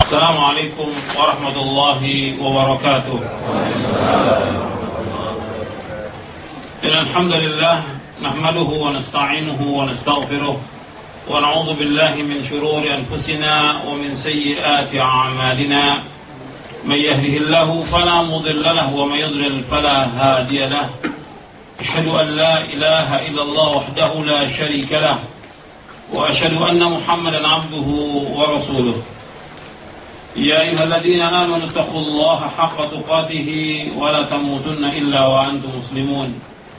السلام عليكم ورحمة الله وبركاته. إن الحمد لله نحمده ونستعينه ونستغفره ونعوذ بالله من شرور أنفسنا ومن سيئات أعمالنا. من يهده الله فلا مضل له ومن يضلل فلا هادي له. أشهد أن لا إله إلا الله وحده لا شريك له وأشهد أن محمدا عبده ورسوله. يا أيها الذين آمنوا اتقوا الله حق تقاته ولا تموتن إلا وأنتم مسلمون.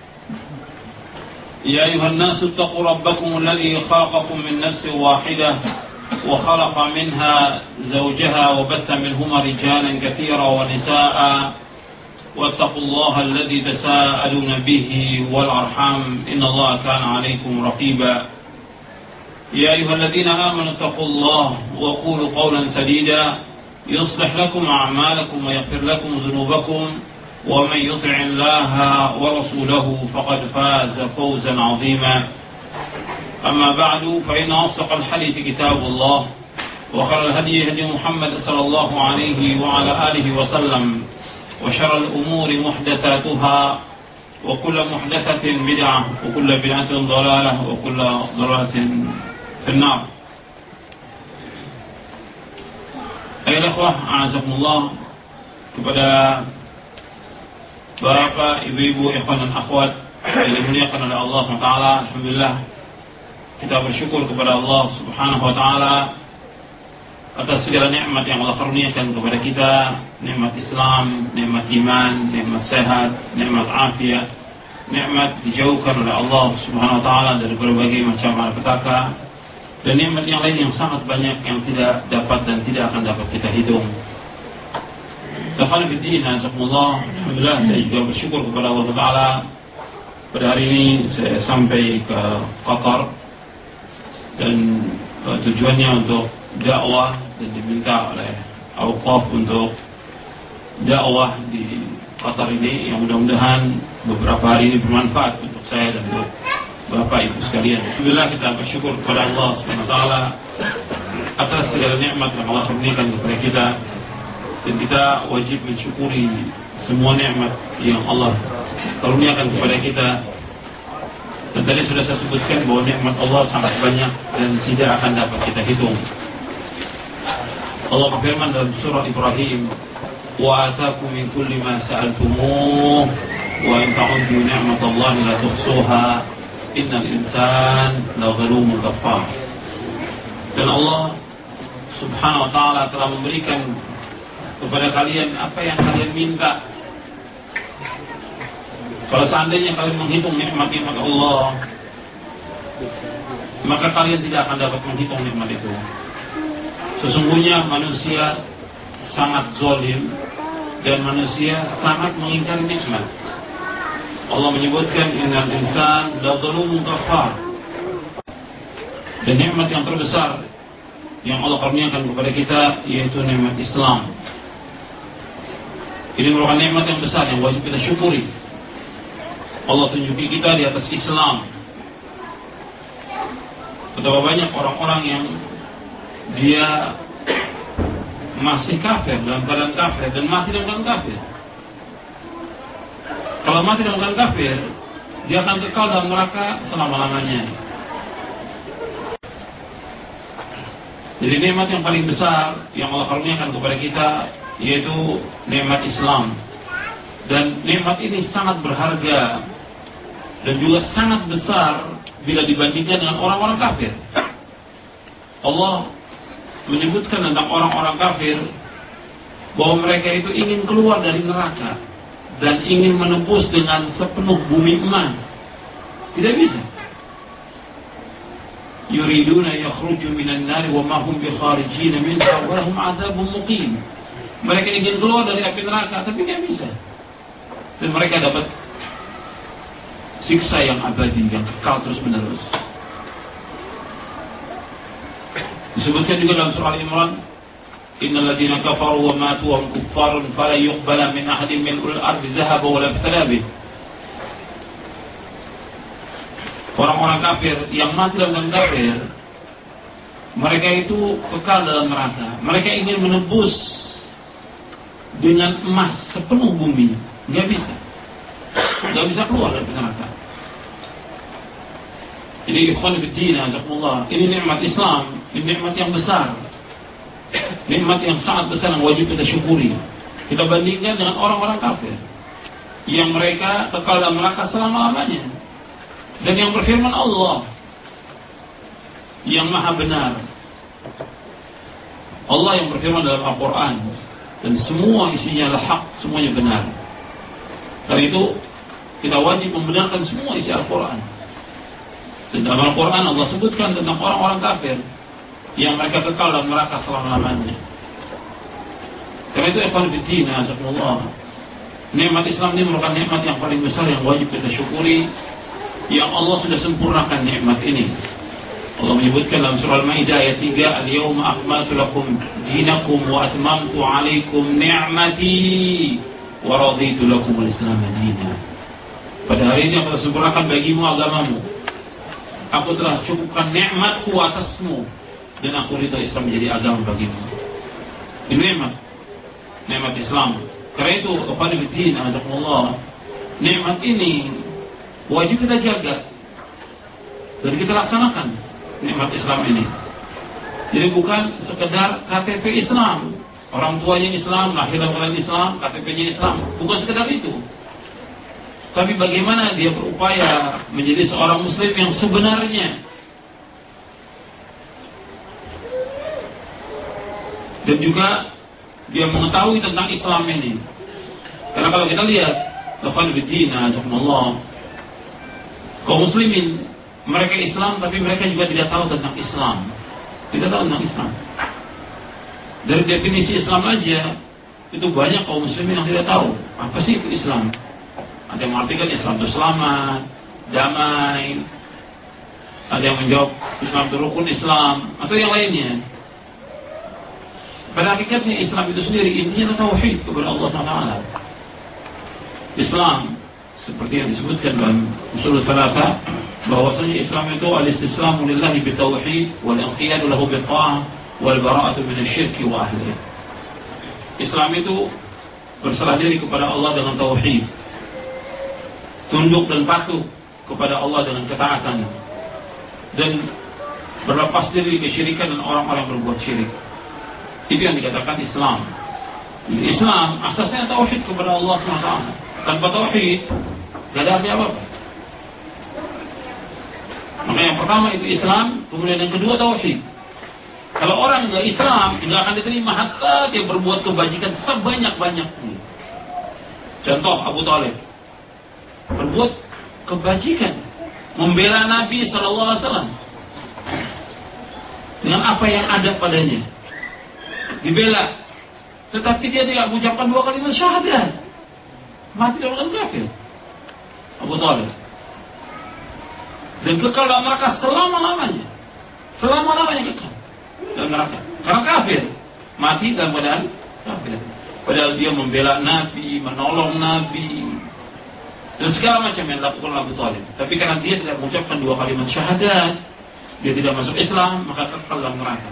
يا أيها الناس اتقوا ربكم الذي خلقكم من نفس واحدة وخلق منها زوجها وبث منهما رجالا كثيرا ونساء واتقوا الله الذي تساءلون به والأرحام إن الله كان عليكم رقيبا. يا أيها الذين آمنوا اتقوا الله وقولوا قولا سديدا يصلح لكم أعمالكم ويغفر لكم ذنوبكم ومن يطع الله ورسوله فقد فاز فوزا عظيما. أما بعد فإن أصدق الحديث كتاب الله وخير الهدي هدي محمد صلى الله عليه وعلى آله وسلم وشر الأمور محدثاتها وكل محدثة بدعة وكل بدعة ضلالة وكل ضلالة في النار. Ayolah ikhwah, a'azakumullah, kepada bapak, ibu-ibu, ikhwan dan akhwat yang dimuliakan oleh Allah SWT. Alhamdulillah, kita bersyukur kepada Allah Subhanahu wa ta'ala atas segala nikmat yang Allah karuniakan kepada kita, nikmat Islam, nikmat iman, nikmat sehat, nikmat afiat, nikmat dijauhkan oleh Allah Subhanahu wa ta'ala dari berbagai macam malapetaka, dan nikmat yang lain yang sangat banyak yang tidak dapat dan tidak akan dapat kita hitung. Alhamdulillah, saya juga bersyukur kepada Allah Ta'ala. Pada hari ini saya sampai ke Qatar, dan tujuannya untuk dakwah, dan diminta oleh Awqaf untuk dakwah di Qatar ini, yang mudah-mudahan beberapa hari ini bermanfaat untuk saya dan untuk Bapak Ibu sekalian. Alhamdulillah, kita bersyukur kepada Allah SWT atas segala nikmat yang Allah berikan kepada kita, dan kita wajib mensyukuri semua nikmat yang Allah karuniakan kepada kita. Dan tadi sudah saya sebutkan bahwa nikmat Allah sangat banyak dan tidak akan dapat kita hitung. Allah berfirman dalam surah Ibrahim, wa ataakum min kulli ma sa'altumuh wa in ta'uddu ni'matallahi la tuhsuha innal insan lazalumun kafar. Dan Allah Subhanahu wa ta'ala telah memberikan kepada kalian apa yang kalian minta. Kalau seandainya kalian menghitung nikmat-nikmat Allah, maka kalian tidak akan dapat menghitung nikmat itu. Sesungguhnya manusia sangat zalim dan manusia sangat mengingkari nikmat. Allah menyebutkan innal insan lazalumun kafar. Dan nikmat yang terbesar yang Allah karuniakan kepada kita yaitu nikmat Islam. Ini merupakan nikmat yang besar yang wajib kita syukuri. Allah tunjuki kita di atas Islam. Betapa banyak orang-orang yang dia masih kafir, dalam keadaan kafir, dan mati dalam keadaan kafir. Kalau mati dalam keadaan kafir, dia akan kekal dalam neraka selama-lamanya. Jadi nikmat yang paling besar yang Allah karuniakan kepada kita yaitu nikmat Islam. Dan nikmat ini sangat berharga dan juga sangat besar bila dibandingkan dengan orang-orang kafir. Allah menyebutkan tentang orang-orang kafir bahwa mereka itu ingin keluar dari neraka dan ingin menembus dengan sepenuh bumi emas. Tidak bisa. Yuriduna yakhruju minan nari wa ma hum bikharijin minha wa lahum 'adzabun muqim. Mereka ingin keluar dari api neraka tapi tidak bisa. Dan mereka dapat siksa yang abadi, yang kekal terus-menerus. Disebutkan juga dalam surah Al-Imran, innal ladzina kafaru wa matu wa hum kuffarun fala yuqbala min ahadin minal ardi dhahaba wa la iftada bih. Orang-orang kafir yang mati dalam kafir, mereka itu kekal dalam neraka. Mereka ingin menebus dengan emas sepenuh bumi, nggak bisa keluar dari neraka. Jadi ikhwan fillah, jazakumullah, ini nikmat Islam, ini nikmat yang besar, nikmat yang sangat besar yang wajib kita syukuri. Kita bandingkan dengan orang-orang kafir yang mereka kekal dalam neraka selama-lamanya, dan yang berfirman Allah yang maha benar, Allah yang berfirman dalam Al-Quran, dan semua isinya adalah hak, semuanya benar. Karena itu kita wajib membenarkan semua isi Al-Quran. Dan dalam Al-Quran Allah sebutkan tentang orang-orang kafir yang mereka kekal dalam neraka selama-lamanya. Karena itu ikhwan fillah, jazakumullah, nikmat Islam ini merupakan nikmat yang paling besar yang wajib kita syukuri, yang Allah sudah sempurnakan nikmat ini. Allah menyebutkan dalam surah Al-Maidah ayat 3, "Al-yawma akmaltu lakum dinakum wa atmamtu 'alaikum ni'mati wa raditu lakum al-Islam dinan." Pada hari ini aku telah sempurnakan bagimu agamamu. Aku telah cukupkan nikmatku atasmu dan aku ridha Islam menjadi agama bagimu. Ini nikmat Islam. Karena itu, kepada bidin, azakumullah, nikmat ini wajib kita jaga dan kita laksanakan. Nikmat Islam ini jadi bukan sekedar KTP Islam, orang tuanya Islam, lahir dalam Islam, KTP-nya Islam, bukan sekedar itu. Tapi bagaimana dia berupaya menjadi seorang muslim yang sebenarnya, dan juga dia mengetahui tentang Islam ini. Karena kalau kita lihat ikhwan fillah, jazakumullah, kaum muslimin mereka Islam, tapi mereka juga tidak tahu tentang Islam. Tidak tahu tentang Islam. Dari definisi Islam aja, itu banyak kaum muslimin yang tidak tahu apa sih itu Islam. Ada yang mengartikan Islam itu selamat, damai. Ada yang menjawab Islam itu rukun Islam, atau yang lainnya. Pada hakikatnya Islam itu sendiri intinya tauhid kepada Allah SWT. Islam seperti yang disebutkan dalam usul salafah, bahwasanya Islam itu al-istislamu lillahi bitauhid wal inqiyadu lahu bitta'ah wal bara'atu minasyirki wa ahlihi. Islam itu berserah diri kepada Allah dengan tauhid, tunduk dan patuh kepada Allah dengan ketaatan, dan berlepas diri kesyirikan dan orang-orang yang berbuat syirik. Itu yang dikatakan Islam. Islam asasnya tauhid kepada Allah SWT. Tanpa tauhid tidak ada arti apa-apa. Maka yang pertama itu Islam, kemudian yang kedua tauhid. Kalau orang nggak Islam, nggak akan diterima hatta dia berbuat kebajikan sebanyak-banyaknya. Contoh Abu Thalib berbuat kebajikan, membela Nabi SAW dengan apa yang ada padanya, dibela, tetapi dia tidak mengucapkan 2 kalimat syahadat, mati dalam kafir. Abu Thalib, dan kekal dalam neraka selama-lamanya kekal dalam neraka karena kafir, mati dalam keadaan kafir. Padahal dia membela Nabi, menolong Nabi, dan segala macam yang dilakukan Abu Thalib. Tapi karena dia tidak mengucapkan 2 kalimat syahadat, dia tidak masuk Islam, maka kekal dalam neraka.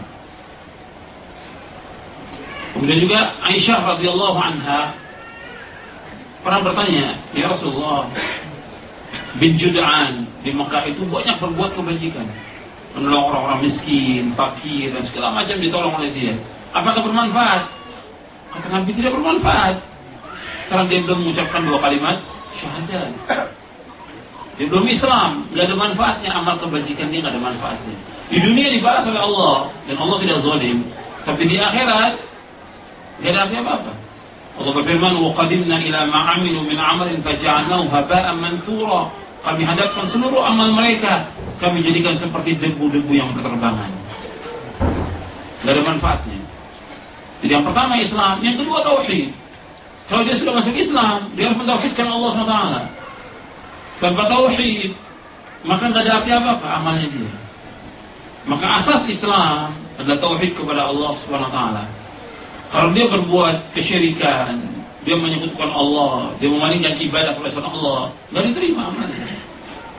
Kemudian juga Aisyah radhiyallahu anha pernah bertanya, "Ya Rasulullah, bin Jud'an di Mekah itu banyak berbuat kebajikan, menolong orang-orang miskin, fakir, dan segala macam ditolong oleh dia. Apakah bermanfaat?" Kata Nabi, tidak bermanfaat, karena dia belum mengucapkan 2 kalimat syahadat. Dia belum Islam, tidak ada manfaatnya. Amal kebajikan dia tidak ada manfaatnya. Di dunia dibalas oleh Allah, dan Allah tidak zalim. Tapi di akhirat tidak ada arti apa-apa. Allah berfirman, "Wa qadimna ila ma 'amilu min 'amalin faja'alnahu haba'an manthura." Kami hadapkan seluruh amal mereka, kami jadikan seperti debu-debu yang berterbangan. Tidak ada manfaatnya. Jadi yang pertama Islam, yang kedua tauhid. Kalau dia sudah masuk Islam, dia harus mentauhidkan Allah SWT. Tanpa tauhid, maka tidak ada arti apa-apa amalnya dia. Maka asas Islam adalah tauhid kepada Allah SWT. Kalau dia berbuat kesyirikan, dia menyebutkan Allah, dia memalingkan ibadah kepada Allah, tidak diterima amalnya.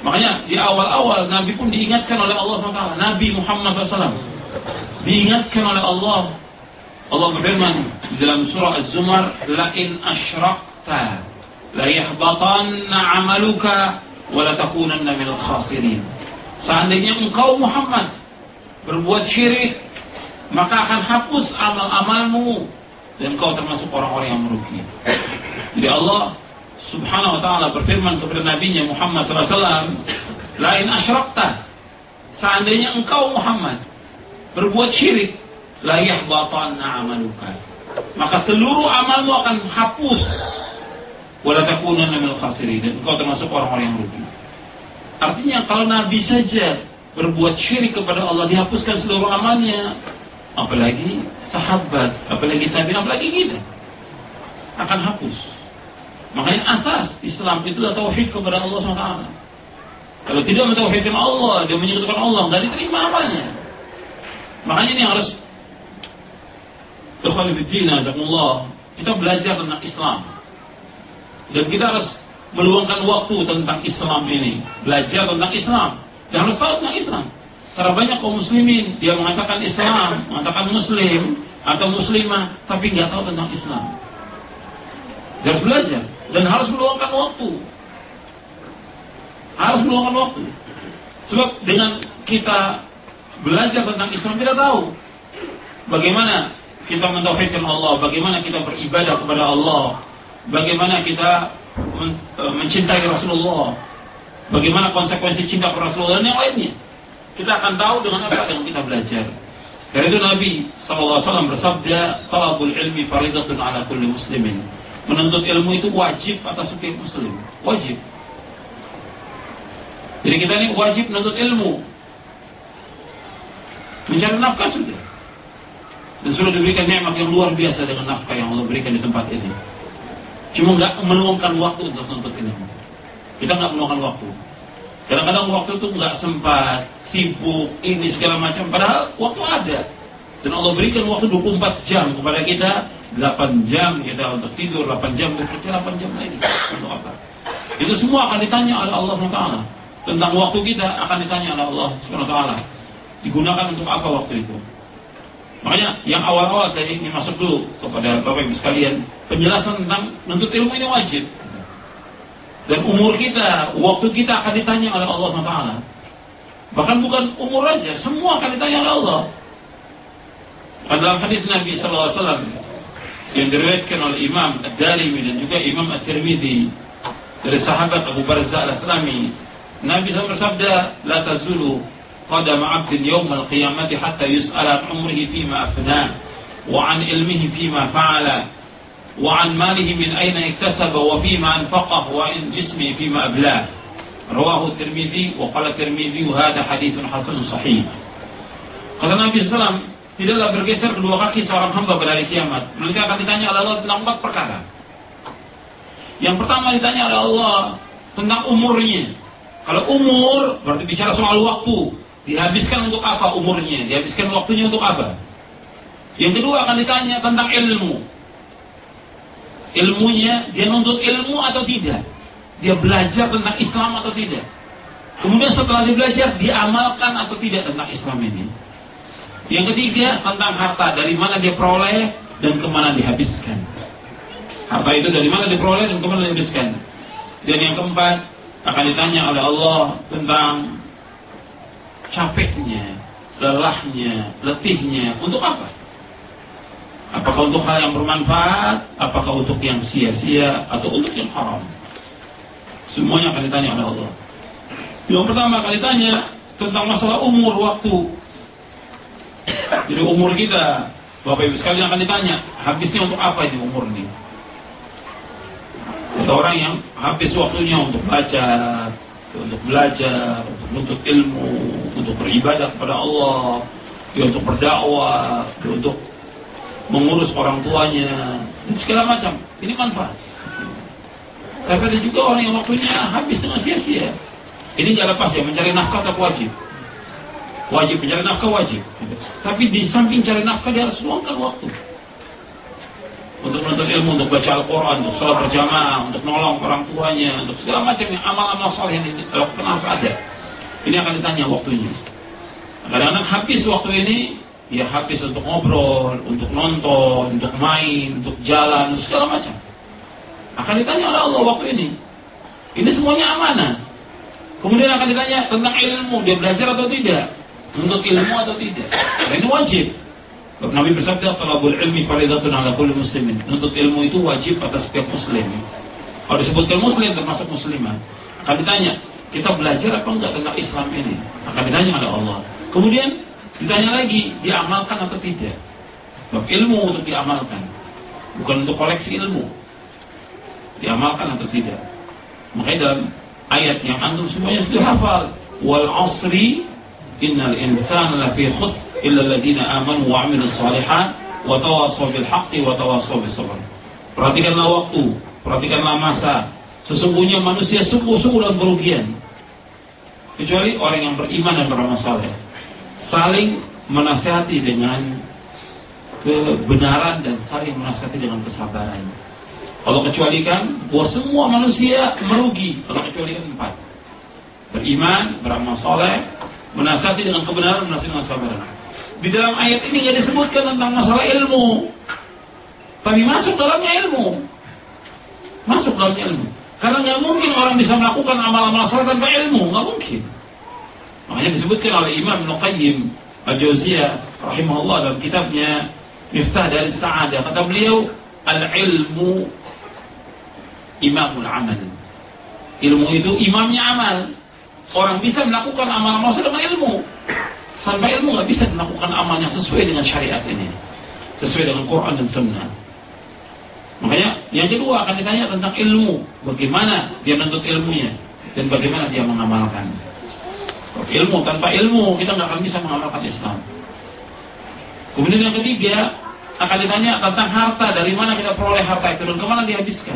Makanya di awal-awal Nabi pun diingatkan oleh Allah SWT. Nabi Muhammad SAW diingatkan oleh Allah. Allah berfirman di dalam surah Az-Zumar, la in asyrakta la yahbatanna 'amaluka wa la takunanna minal khasirin. Seandainya engkau Muhammad berbuat syirik, maka akan hapus amal-amalmu dan engkau termasuk orang-orang yang merugi. Jadi Allah Subhanahu wa ta'ala berfirman kepada Nabi-Nya Muhammad SAW, la in asyrakta, seandainya engkau Muhammad berbuat syirik, la yahbatanna 'amaluka, maka seluruh amalmu akan hapus, wa la takunanna minal khasirin, dan engkau termasuk orang-orang yang rugi. Artinya kalau Nabi saja berbuat syirik kepada Allah dihapuskan seluruh amalnya, apalagi sahabat, apalagi tabi'in, apalagi kita akan hapus. Makanya asas Islam itu adalah tauhid kepada Allah SWT. Kalau tidak mentauhidkan Allah, dia menyekutukan Allah, nggak diterima amalnya. Makanya ini harus kita belajar tentang Islam, dan kita harus meluangkan waktu tentang Islam ini, belajar tentang Islam, dan harus tahu tentang Islam. Karena banyak kaum muslimin dia mengatakan Islam, mengatakan Muslim atau Muslimah, tapi nggak tahu tentang Islam. Dia harus belajar dan harus meluangkan waktu. Harus meluangkan waktu. Sebab dengan kita belajar tentang Islam, kita tahu bagaimana kita mentauhidkan Allah, bagaimana kita beribadah kepada Allah, bagaimana kita mencintai Rasulullah, bagaimana konsekuensi cinta kepada Rasulullah dan yang lainnya. Kita akan tahu dengan apa yang kita belajar. Karena itu Nabi SAW bersabda, talabul ilmi faridatun ala kulli muslimin. Menuntut ilmu itu wajib atas setiap muslim. Wajib. Jadi kita ini wajib menuntut ilmu. Mencari nafkah sudah. Dan sudah diberikan nikmat yang luar biasa dengan nafkah yang Allah berikan di tempat ini. Cuma nggak meluangkan waktu untuk menuntut ilmu. Kita nggak meluangkan waktu. Kadang-kadang waktu itu nggak sempat, sibuk, ini segala macam. Padahal waktu ada. Dan Allah berikan waktu 24 jam kepada kita. 8 jam kita untuk tidur, 8 jam untuk kerja, 8 jam lagi untuk apa? Itu semua akan ditanya oleh Allah SWT. Tentang waktu kita akan ditanya oleh Allah SWT. Digunakan untuk apa waktu itu? Makanya yang awal-awal saya ingin masuk dulu kepada Bapak Ibu sekalian, penjelasan tentang menuntut ilmu ini wajib. Dan umur kita, waktu kita akan ditanya oleh Allah SWT. Bahkan bukan umur aja, semua akan ditanya oleh Allah. Dalam hadis Nabi SAW yang diriwayatkan oleh Imam Ad-Darimi dan juga Imam At-Tirmidzi dari sahabat Abu Barzah Al-Aslami, Nabi SAW bersabda, la tazulu qadam 'abdin yawmal qiyamati hatta yus'ala an umrihi fima afna wa 'an ilmihi fima fa'ala wa 'an malihi min ayna iktasaba wa fima anfaqah wa 'an jismihi fima ablah. Rawahu Tirmidzi wa qala Tirmidzi hadha haditsun hasanun sahih. Kata Nabi SAW, tidaklah bergeser kedua kaki seorang hamba pada hari kiamat. Mereka akan ditanya oleh Allah tentang 4 perkara. Yang pertama ditanya oleh Allah tentang umurnya. Kalau umur berarti bicara soal waktu. Dihabiskan untuk apa umurnya? Dihabiskan waktunya untuk apa? Yang kedua akan ditanya tentang ilmu. Ilmunya, dia nuntut ilmu atau tidak? Dia belajar tentang Islam atau tidak? Kemudian setelah dia belajar, diamalkan atau tidak tentang Islam ini? Yang ketiga tentang harta, dari mana dia peroleh dan kemana dihabiskan. Harta itu dari mana diperoleh dan kemana dihabiskan. Dan yang keempat akan ditanya oleh Allah tentang capeknya, lelahnya, letihnya, untuk apa? Apakah untuk hal yang bermanfaat, apakah untuk yang sia-sia, atau untuk yang haram? Semuanya akan ditanya oleh Allah. Yang pertama akan ditanya tentang masalah umur, waktu. Jadi umur kita, Bapak Ibu sekalian akan ditanya, habisnya untuk apa ini umur ini? Ada orang yang habis waktunya untuk baca, untuk belajar, untuk menuntut ilmu, untuk beribadah kepada Allah, untuk berdakwah, untuk mengurus orang tuanya, dan segala macam. Ini manfaat. Tapi ada juga orang yang waktunya habis dengan sia-sia. Ini nggak lepas ya, mencari nafkah tetap wajib. Wajib mencari nafkah, wajib. Tapi di samping cari nafkah dia harus luangkan waktu. untuk menuntut ilmu, untuk baca Al-Quran, untuk sholat berjamaah, untuk nolong orang tuanya, untuk segala macam amal-amal saleh yang dilakukan harus ada. Ini akan ditanya waktunya. Kadang-kadang habis waktu ini, dia habis untuk ngobrol, untuk nonton, untuk main, untuk jalan, untuk segala macam. Akan ditanya oleh Allah waktu ini. Ini semuanya amanah. Kemudian akan ditanya tentang ilmu, dia belajar atau tidak, untuk ilmu atau tidak. Dan ini wajib. Nabi bersabda, "Talabul ilmi fardhatun 'ala kulli muslimin." Menuntut ilmu itu wajib atas setiap muslim. Kalau disebutkan muslim termasuk muslimah. Akan ditanya, kita belajar apa enggak tentang Islam ini? Akan ditanya oleh Allah. Kemudian ditanya lagi, diamalkan atau tidak? Sebab ilmu untuk diamalkan, bukan untuk koleksi ilmu. Diamalkan atau tidak? Makanya dalam ayat yang antum semuanya sudah hafal, wal 'asri innal insana lafi khusr illa alladziina aamanu wa 'amilus shalihat wa tawassaw bil haqqi wa tawassaw bis sabr. Perhatikanlah waktu, perhatikanlah masa. Sesungguhnya manusia sungguh-sungguh dalam kerugian, kecuali orang yang beriman dan beramal saleh. Saling menasihati dengan kebenaran dan saling menasihati dengan kesabaran. Allah kecualikan bahwa semua manusia merugi. Allah kecualikan 4: beriman, beramal saleh, menasihati dengan kebenaran, menasihati dengan kesabaran. Di dalam ayat ini tidak disebutkan tentang masalah ilmu, tapi masuk dalamnya ilmu. Masuk dalamnya ilmu. Karena nggak mungkin orang bisa melakukan amal-amal saleh tanpa ilmu, nggak mungkin. Makanya disebutkan oleh Imam Ibnu Qayyim Al-Jauziyah rahimahullah dalam kitabnya Miftah dari Sa'adah. Kata beliau, al-ilmu imamul amal. Ilmu itu imamnya amal. Orang bisa melakukan amal-amal dengan ilmu. Tanpa ilmu nggak bisa melakukan amal yang sesuai dengan syariat ini, sesuai dengan Quran dan Sunnah. Makanya yang kedua akan ditanya tentang ilmu, bagaimana dia menuntut ilmunya dan bagaimana dia mengamalkan. Ilmu, tanpa ilmu kita nggak akan bisa mengamalkan Islam. Kemudian yang ketiga akan ditanya tentang harta, dari mana kita peroleh harta itu dan kemana dihabiskan.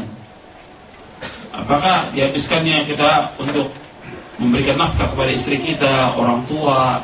Apakah dihabiskannya kita untuk memberikan nafkah kepada istri kita, orang tua,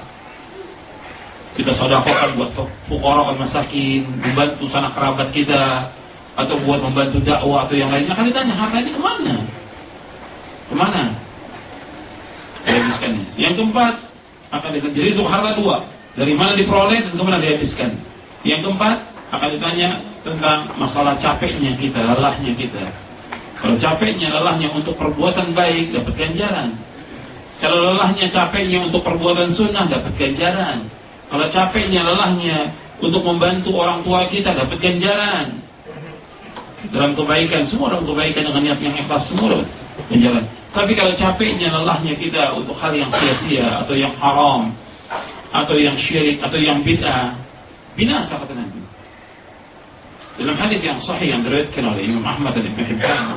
kita sedekahkan buat fuqara dan masakin, membantu sanak kerabat kita, atau buat membantu dakwah atau yang lainnya. Akan ditanya harta ini kemana? Kemana dihabiskannya? Yang keempat akan ditanya, jadi untuk harta 2, dari mana diperoleh dan kemana dihabiskan. Yang keempat akan ditanya tentang masalah capeknya kita, lelahnya kita. Kalau capeknya, lelahnya untuk perbuatan baik, dapat ganjaran. Kalau lelahnya, capeknya untuk perbuatan sunnah, dapat ganjaran. Kalau capeknya, lelahnya untuk membantu orang tua kita, dapat ganjaran. Dalam kebaikan, semua dalam kebaikan dengan niat yang ikhlas, semua dapat ganjaran. Tapi kalau capeknya, lelahnya kita untuk hal yang sia-sia, atau yang haram, atau yang syirik, atau yang bid'ah, binasa kata Nabi. Dalam hadis yang sahih yang diriwayatkan oleh Imam Ahmad dan Ibnu Hibban,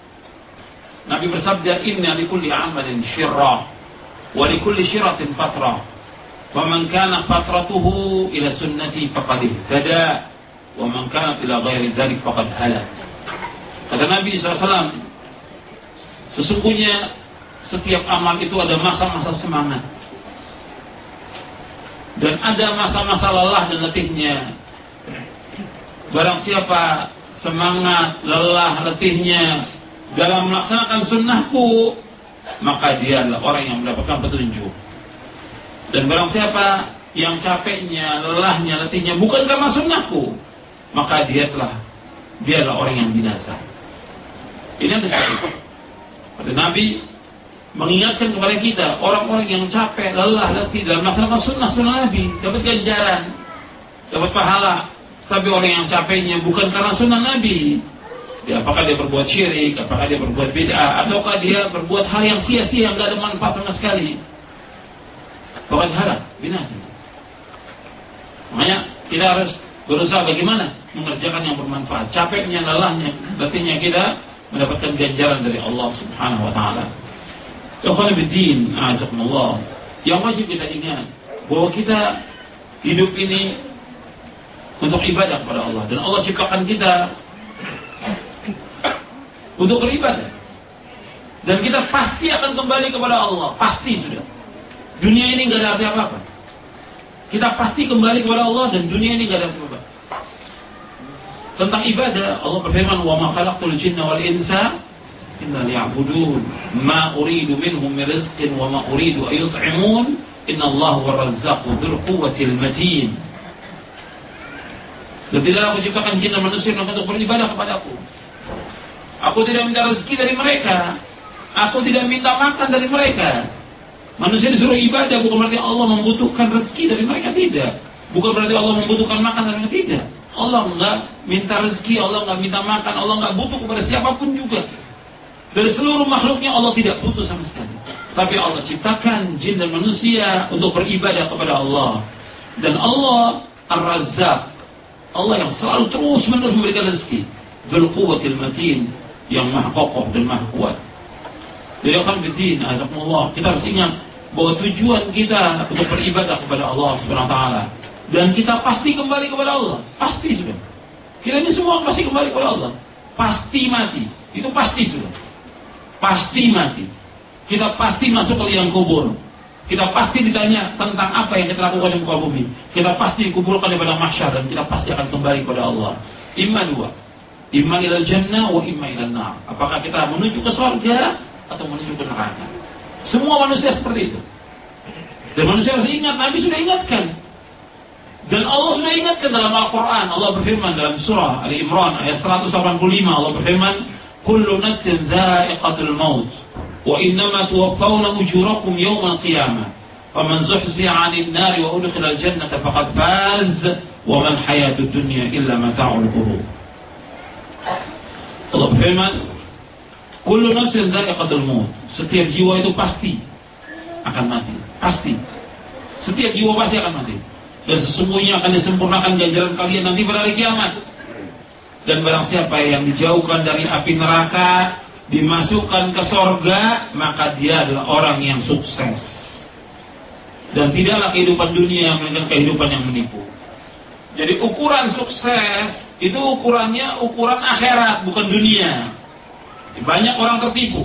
Nabi bersabda, "Inna likulli amalin syirrah, wa likulli syirratin fatrah. Faman kana fatratuhu ila sunnati faqad ihtada, wa man kana ila ghairi dzalik faqad halak." Kata Nabi SAW, sesungguhnya setiap amal itu ada masa-masa semangat dan ada masa-masa lelah dan letihnya. Barang siapa semangat, lelah, letihnya dalam melaksanakan sunnahku, maka dia adalah orang yang mendapatkan petunjuk. Dan barang siapa yang capeknya, lelahnya, letihnya bukan karena sunnahku, maka dia adalah orang yang binasa. Ini yang disebut. Pada Nabi mengingatkan kepada kita, orang-orang yang capek, lelah, letih dalam melaksanakan sunnah Nabi dapat ganjaran, dapat pahala. Tapi orang yang capeknya bukan karena sunnah Nabi, apakah dia berbuat syirik, apakah dia berbuat bid'ah, ataukah dia berbuat hal yang sia-sia, yang tidak ada manfaat sama sekali, bahkan halak, binasa. Makanya kita harus berusaha bagaimana mengerjakan yang bermanfaat. Capeknya, lelahnya, letihnya kita mendapatkan ganjaran dari Allah Subhanahu wa taala. Ikhwan biddin, a'azakumullah. Yang wajib kita ingat bahwa kita hidup ini untuk ibadah kepada Allah, dan Allah ciptakan kita untuk beribadah, dan kita pasti akan kembali kepada Allah. Pasti sudah. Dunia ini nggak ada arti apa-apa. Kita pasti kembali kepada Allah, dan dunia ini nggak ada arti apa-apa. Tentang ibadah, Allah berfirman, "Wa ma khalaqtul jinna wal insa illa liya'budun, ma uridu minhum min rizqin wa ma uridu an yut'imun, innallaha huwar razzaqu dzul quwwatil matin." Dan tidak aku ciptakan jin dan manusia untuk beribadah kepadaku. Aku tidak minta rezeki dari mereka. Aku tidak minta makan dari mereka. Manusia disuruh ibadah bukan berarti Allah membutuhkan rezeki dari mereka, tidak. Bukan berarti Allah membutuhkan makan dari mereka, tidak. Allah enggak minta rezeki, Allah enggak minta makan, Allah enggak butuh kepada siapapun juga. Dari seluruh makhluknya Allah tidak butuh sama sekali. Tapi Allah ciptakan jin dan manusia untuk beribadah kepada Allah. Dan Allah Ar-Razzaq, Allah yang selalu terus-menerus memberikan rezeki. Dzul quwwatil matin, yang maha kokoh dan maha kuat. Jadi akan bidin, azakumullah, kita harus ingat bahwa tujuan kita untuk beribadah kepada Allah Subhanahu wa taala, dan kita pasti kembali kepada Allah. Pasti sudah. Kita ini semua pasti kembali kepada Allah. Pasti mati. Itu pasti sudah. Pasti mati. Kita pasti masuk ke liang kubur. Kita pasti ditanya tentang apa yang kita lakukan di muka bumi. Kita pasti dikuburkan daripada mahsyar, dan kita pasti akan kembali kepada Allah. Imma dua. Imma ilal jannah wa imma ilal nar. Apakah kita menuju ke surga atau menuju ke neraka? Semua manusia seperti itu. Dan manusia harus ingat, Nabi sudah ingatkan. Dan Allah sudah ingatkan dalam Al-Quran. Allah berfirman dalam surah Ali Imran ayat 185. Allah berfirman, "Kullu nafsin dha'iqatul maut. Wa innama tuwaffawna ujurakum yawmal qiyamah. Faman zuhziha 'anil nari wa udkhila al-jannata faqad faz. Wa man hayatud dunya illa mata'ul ghurur." Allah berfirman, "Kullu nafsin dha'iqatul maut." Setiap jiwa itu pasti akan mati. Pasti. Setiap jiwa pasti akan mati. Dan sesungguhnya akan disempurnakan ganjaran kalian nanti pada hari kiamat. Dan barang siapa yang dijauhkan dari api neraka, dimasukkan ke sorga, maka dia adalah orang yang sukses. Dan tidaklah kehidupan dunia yang melainkan kehidupan yang menipu. Jadi ukuran sukses itu ukurannya ukuran akhirat, bukan dunia. Banyak orang tertipu.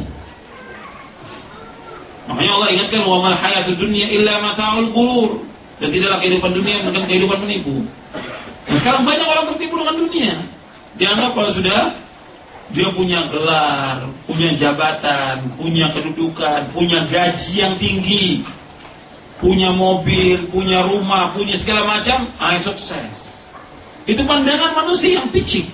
Makanya Allah ingatkan, "Wa mal hayatud dunya illa mata'ul ghurur." Dan tidaklah kehidupan dunia melainkan kehidupan menipu. Nah, sekarang banyak orang tertipu dengan dunia. Dianggap kalau sudah dia punya gelar, punya jabatan, punya kedudukan, punya gaji yang tinggi, punya mobil, punya rumah, punya segala macam, sukses. Itu pandangan manusia yang picik.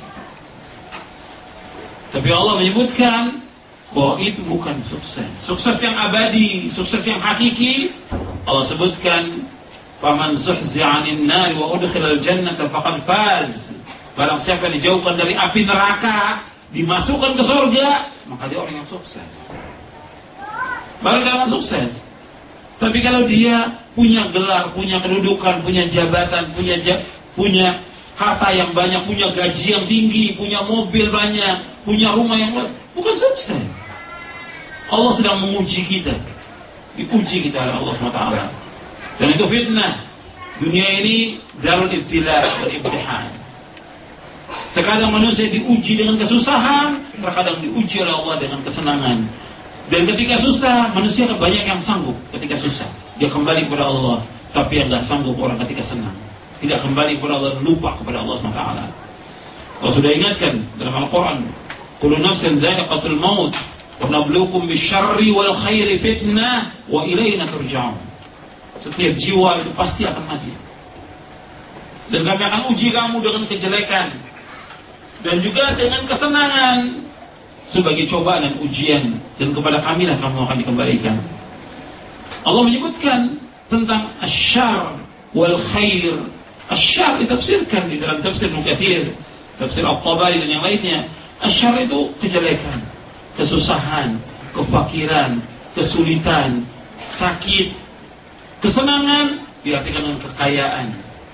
Tapi Allah menyebutkan bahwa itu bukan sukses. Sukses yang abadi, sukses yang hakiki, Allah sebutkan, "Faman zuhzi'a 'anil nari wa udkhila al-jannata faqad faz." Barang siapa yang dijauhkan dari api neraka, dimasukkan ke surga, maka dia orang yang sukses. Baru dia orang sukses. Tapi kalau dia punya gelar, punya kedudukan, punya jabatan, punya harta yang banyak, punya gaji yang tinggi, punya mobil banyak, punya rumah yang luas, bukan sukses. Allah sedang menguji kita. Diuji kita oleh Allah SWT. Dan itu fitnah. Dunia ini darul ibtila wal imtihan. Terkadang manusia diuji dengan kesusahan, terkadang diuji oleh Allah dengan kesenangan. Dan ketika susah, manusia banyak yang sanggup ketika susah. Dia kembali kepada Allah, tapi yang tidak sanggup orang ketika senang. Tidak kembali kepada Allah, lupa kepada Allah SWT. Allah sudah ingatkan dalam Al-Quran, "Kullu nafsin dha'iqatul maut, wa nabluukum bisyarri wal khairi fitnah, wa ilaina turja'un." Setiap jiwa itu pasti akan mati. Dan kami akan uji kamu dengan kejelekan dan juga dengan kesenangan sebagai cobaan dan ujian, dan kepada kamilah kamu akan dikembalikan. Allah menyebutkan tentang asyar wal khair. Asyar ditafsirkan di dalam tafsir Ibnu Katsir, tafsir At-Tabari dan yang lainnya. Asyar itu kejelekan, kesusahan, kefakiran, kesulitan, sakit. Kesenangan diartikan dengan kekayaan,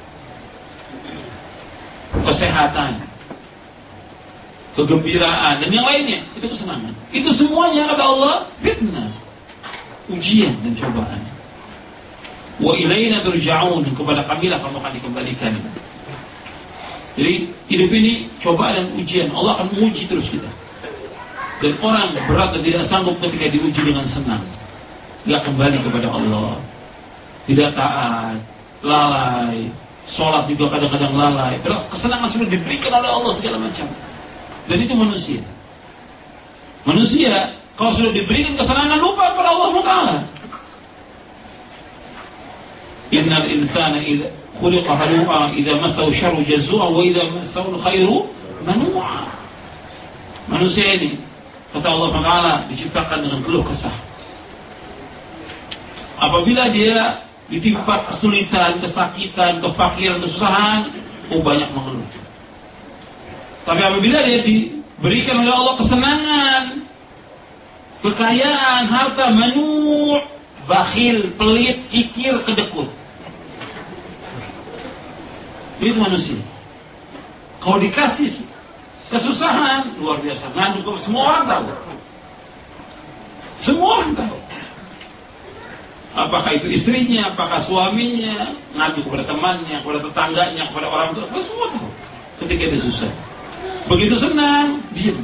kesehatan, kegembiraan, dan yang lainnya. Itu kesenangan. Itu semuanya kata Allah fitnah, ujian dan cobaan. Wa ilaina turja'un, kepada kamilah kamu akan dikembalikan. Jadi hidup ini cobaan dan ujian. Allah akan menguji terus kita. Dan orang berat dan tidak sanggup ketika diuji dengan senang, tidak kembali kepada Allah, tidak taat, lalai, sholat juga kadang-kadang lalai. Kesenangan sudah diberikan oleh Allah segala macam. Dan itu manusia. Manusia kalau sudah diberikan kesenangan lupa kepada Allah SWT. Innal insana idza khuliqa halu'a idza massahu syarru jazua wa idza massahu khairu manu'a. Manusia ini kata Allah SWT diciptakan dengan keluh kesah. Apabila dia ditimpa kesulitan, kesakitan, kefakiran, kesusahan, banyak mengeluh. Tapi apabila dia diberikan oleh Allah kesenangan, kekayaan, harta, manu', bakhil, pelit, kikir, kedekut. Itu manusia. Kalau dikasih kesusahan, luar biasa. Ngadu, semua orang tahu. Semua orang tahu. Apakah itu istrinya, apakah suaminya, ngadu kepada temannya, kepada tetangganya, kepada orang tua, semua tahu. Ketika dia susah. Begitu senang, diam.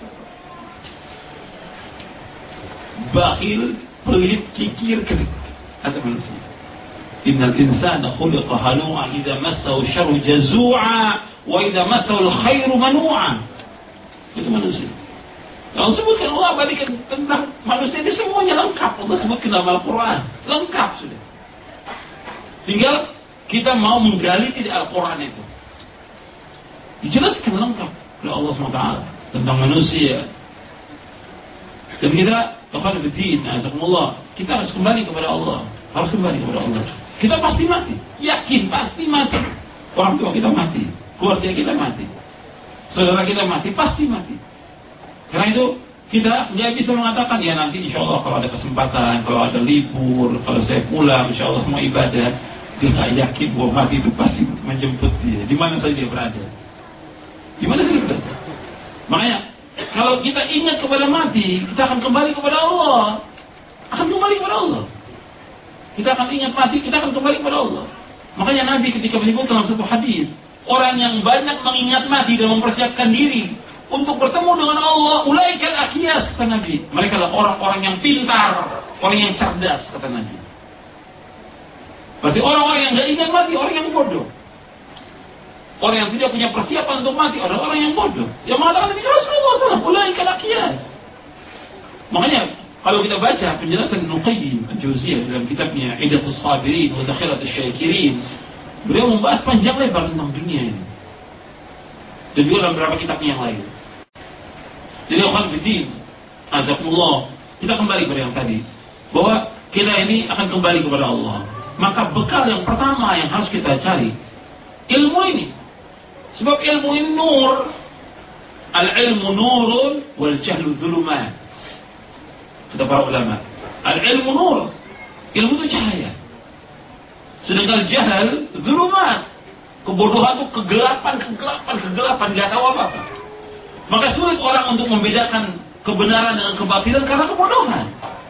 Bakhil, pelit, kikir, kedekut. Kata manusia. Innal insana khuliqa halu'a idza massahu syarru jazua wa idza massahu khairu manu'a. Itu manusia. Allah sebutkan, Allah balikan tentang manusia ini semuanya lengkap. Allah sebutkan dalam Al-Quran. Lengkap sudah. Tinggal kita mau menggali tidak Al-Quran itu. Dijelaskan lengkap oleh Allah SWT tentang manusia. Dan kita, kita harus kembali kepada Allah. Harus kembali kepada Allah. Kita pasti mati. Yakin, pasti mati. Orang tua kita mati. Keluarga kita mati. Saudara kita mati, pasti mati. Karena itu kita nggak bisa mengatakan ya nanti insya Allah kalau ada kesempatan, kalau ada libur, kalau saya pulang insya Allah semua ibadah. Dia nggak yakin bahwa mati itu pasti menjemput dia. Di mana saja dia berada. Di mana saja dia berada. Makanya kalau kita ingat kepada mati, kita akan kembali kepada Allah. Akan kembali kepada Allah. Kita akan ingat mati, kita akan kembali kepada Allah. Makanya Nabi ketika menyebutkan dalam satu hadis, orang yang banyak mengingat mati dan mempersiapkan diri untuk bertemu dengan Allah, ulaikal aqyas, kata Nabi. Mereka adalah orang-orang yang pintar, orang yang cerdas, kata Nabi. Berarti orang-orang yang tidak ingat mati, orang yang bodoh. Orang yang tidak punya persiapan untuk mati adalah orang yang bodoh. Yang mengatakan Nabi Rasulullah SAW, ulaikal aqyas. Makanya kalau kita baca penjelasan Ibnu Qayyim al-Jauziyah dalam kitabnya Iddatus Sabirin wa Zakhiratus Syakirin, beliau membahas panjang lebar tentang dunia ini. Dan juga dalam beberapa kitabnya yang lain. Jadi alhamdulillah, azakumullah, kita kembali kepada yang tadi, bahwa kita ini akan kembali kepada Allah. Maka bekal yang pertama yang harus kita cari ilmu ini. Sebab ilmu ini nur. Al-ilmu nurun wal jahlu dhulumat. Kata para ulama, al-ilmu nur. Ilmu itu cahaya. Sedangkan jahal dhulumat. Kebodohan itu kegelapan, gak tahu apa-apa. Maka sulit orang untuk membedakan kebenaran dengan kebatilan karena kebodohan.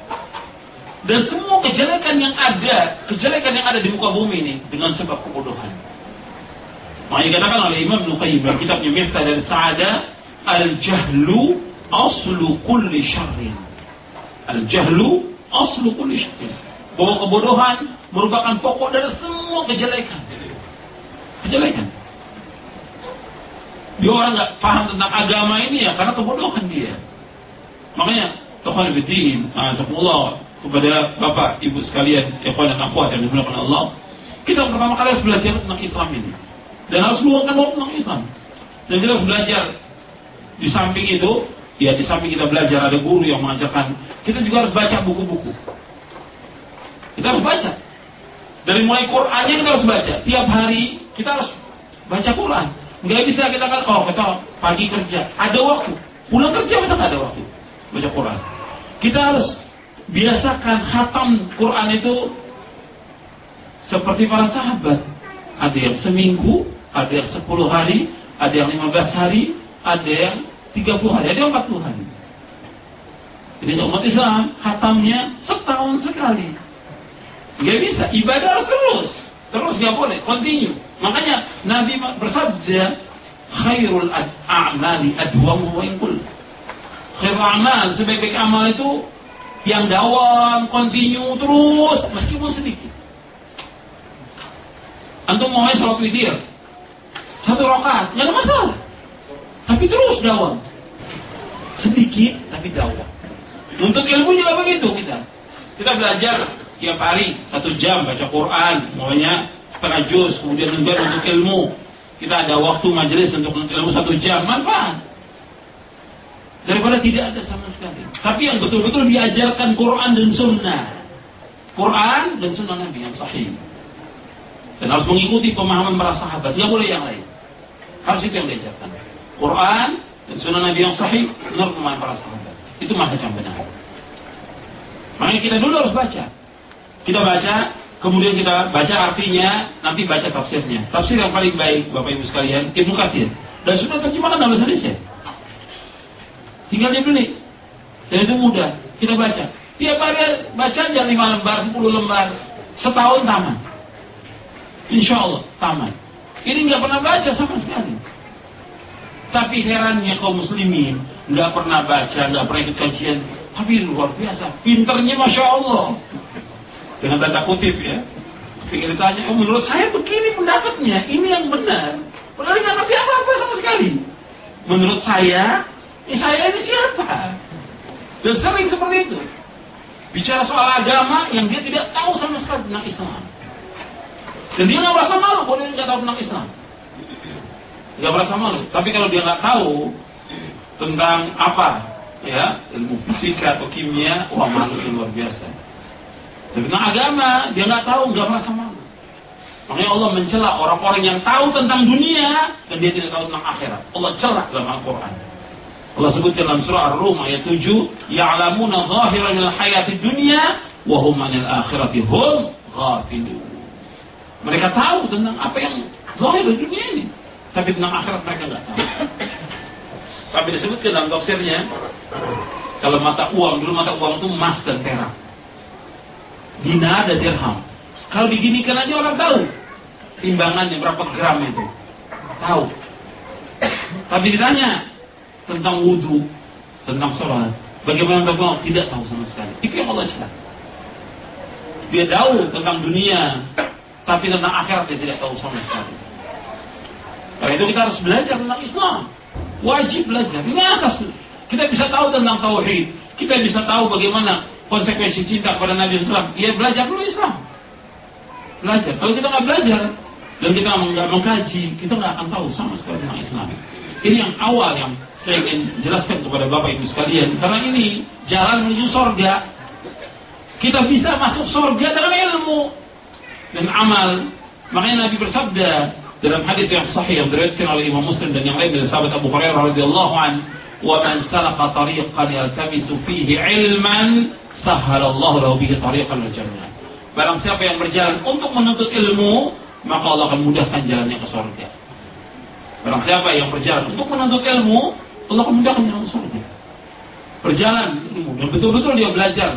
Dan semua kejelekan yang ada di muka bumi ini dengan sebab kebodohan. Makanya dikatakan oleh Imam Ibnu Qayyim dalam kitabnya Miftah dan Sa'adah, al-jahlu aslu kulli syarrin. Al-jahlu aslu kulli syarrin. Bahwa kebodohan merupakan pokok dari semua kejelekan. Dia orang nggak paham tentang agama ini ya karena kebodohan dia. Makanya Tuhan bidin, alhamdulillah kepada bapak ibu sekalian, ikhwan dan akhwat yang dimuliakan Allah, kita pertama kali harus belajar tentang Islam ini dan harus luangkan waktu tentang Islam. Dan kita harus belajar. Di samping itu, ya di samping kita belajar ada guru yang mengajarkan, kita juga harus baca buku-buku. Kita harus baca. Dari mulai Qur'annya kita harus baca. Tiap hari kita harus baca Quran. Nggak bisa kita kita pagi kerja, ada waktu. Pulang kerja bisa nggak ada waktu baca Quran. Kita harus biasakan khatam Quran itu seperti para sahabat. Ada yang seminggu, ada yang 10 hari, ada yang 15 hari, ada yang 30 hari, ada yang 40 hari. Jadi umat Islam khatamnya setahun sekali. Nggak bisa, ibadah harus terus nggak boleh, continue. Makanya Nabi bersabda, khairul a'mali adwamu wa inqul. Khairul a'mal, sebaik-baik amal itu yang dawam, continue terus meskipun sedikit. Antum mau sholat witir 1 rakaat, nggak ada masalah. Tapi terus dakwah. Sedikit tapi dakwah. Untuk ilmu juga begitu kita. Kita belajar tiap hari 1 jam baca Quran, maunya setengah juz, kemudian juga untuk ilmu. Kita ada waktu majelis untuk ilmu 1 jam, manfaat. Daripada tidak ada sama sekali. Tapi yang betul-betul diajarkan Quran dan Sunnah. Quran dan Sunnah Nabi yang sahih. Dan harus mengikuti pemahaman para sahabat. Tidak boleh yang lain. Harus itu yang diajarkan. Quran dan Sunnah Nabi yang sahih. Benar pemahaman para sahabat. Itu manhaj yang benar. Makanya kita dulu harus baca. Kita baca, kemudian kita baca artinya, nanti baca tafsirnya. Tafsir yang paling baik, Bapak Ibu sekalian, Ibnu Katsir. Dan sudah terjemahkan dalam bahasa Indonesia. Tinggal dibeli. Dan itu mudah. Kita baca. Tiap hari baca aja 5 lembar, 10 lembar. Setahun tamat. Insya Allah tamat. Ini nggak pernah baca sama sekali. Tapi herannya kaum muslimin nggak pernah baca, nggak pernah ikut kajian. Tapi luar biasa. Pinternya Masya Allah. Dengan tanda kutip ya. Pikir ditanya, menurut saya begini pendapatnya. Ini yang benar. Padahal nggak ngerti apa-apa sama sekali. Menurut saya ini siapa? Dan sering seperti itu. Bicara soal agama yang dia tidak tahu sama sekali tentang Islam. Dan dia nggak merasa malu kalau dia nggak tahu tentang Islam. Nggak merasa malu. Tapi kalau dia nggak tahu tentang apa, ya, ilmu fisika atau kimia, wah malu yang luar biasa. Tapi tentang agama dia nggak tahu, nggak merasa malu. Makanya Allah mencela orang-orang yang tahu tentang dunia dan dia tidak tahu tentang akhirat. Allah cela dalam Al-Quran. Allah sebutkan dalam surah Ar-Rum ayat 7, ya'lamuna zahiran minal hayatid dunya wa hum 'anil akhirati hum ghafilun. Mereka tahu tentang apa yang zahir di dunia ini, tapi tentang akhirat mereka enggak tahu. Tapi disebutkan dalam tafsirnya, kalau mata uang, dulu mata uang itu emas dan perak, dinar dan dirham. Kalau diginikan aja orang tahu timbangannya berapa gram itu, tahu. Tapi ditanya tentang wudu, tentang sholat, bagaimana tentang tidak tahu sama sekali. Itu yang Allah cakap. Dia tahu tentang dunia, tapi tentang akhirat dia tidak tahu sama sekali. Karena itu kita harus belajar tentang Islam. Wajib belajar. Ini asas. Kita bisa tahu tentang tauhid. Kita bisa tahu bagaimana konsekuensi cinta kepada Nabi SAW. Ya belajar dulu Islam. Belajar. Kalau kita nggak belajar dan kita nggak mengkaji, kita nggak akan tahu sama sekali tentang Islam. Ini yang awal yang saya ingin jelaskan kepada Bapak Ibu sekalian. Karena ini jalan menuju surga. Kita bisa masuk surga dengan ilmu dan amal. Makanya Nabi bersabda dalam hadits yang sahih yang diriwayatkan oleh Imam Muslim dan yang lain dari sahabat Abu Hurairah radhiyallahu anhu, "Wa man salaka tariqan yaltamisu fihi ilman, sahhalallahu lahu bihi tariqan lil jannah." Barang siapa yang berjalan untuk menuntut ilmu, maka Allah akan mudahkan jalannya ke surga. Barang siapa yang berjalan untuk menuntut ilmu, Allah akan mudahkan jalan ke surga. Berjalan ilmu dan betul-betul dia belajar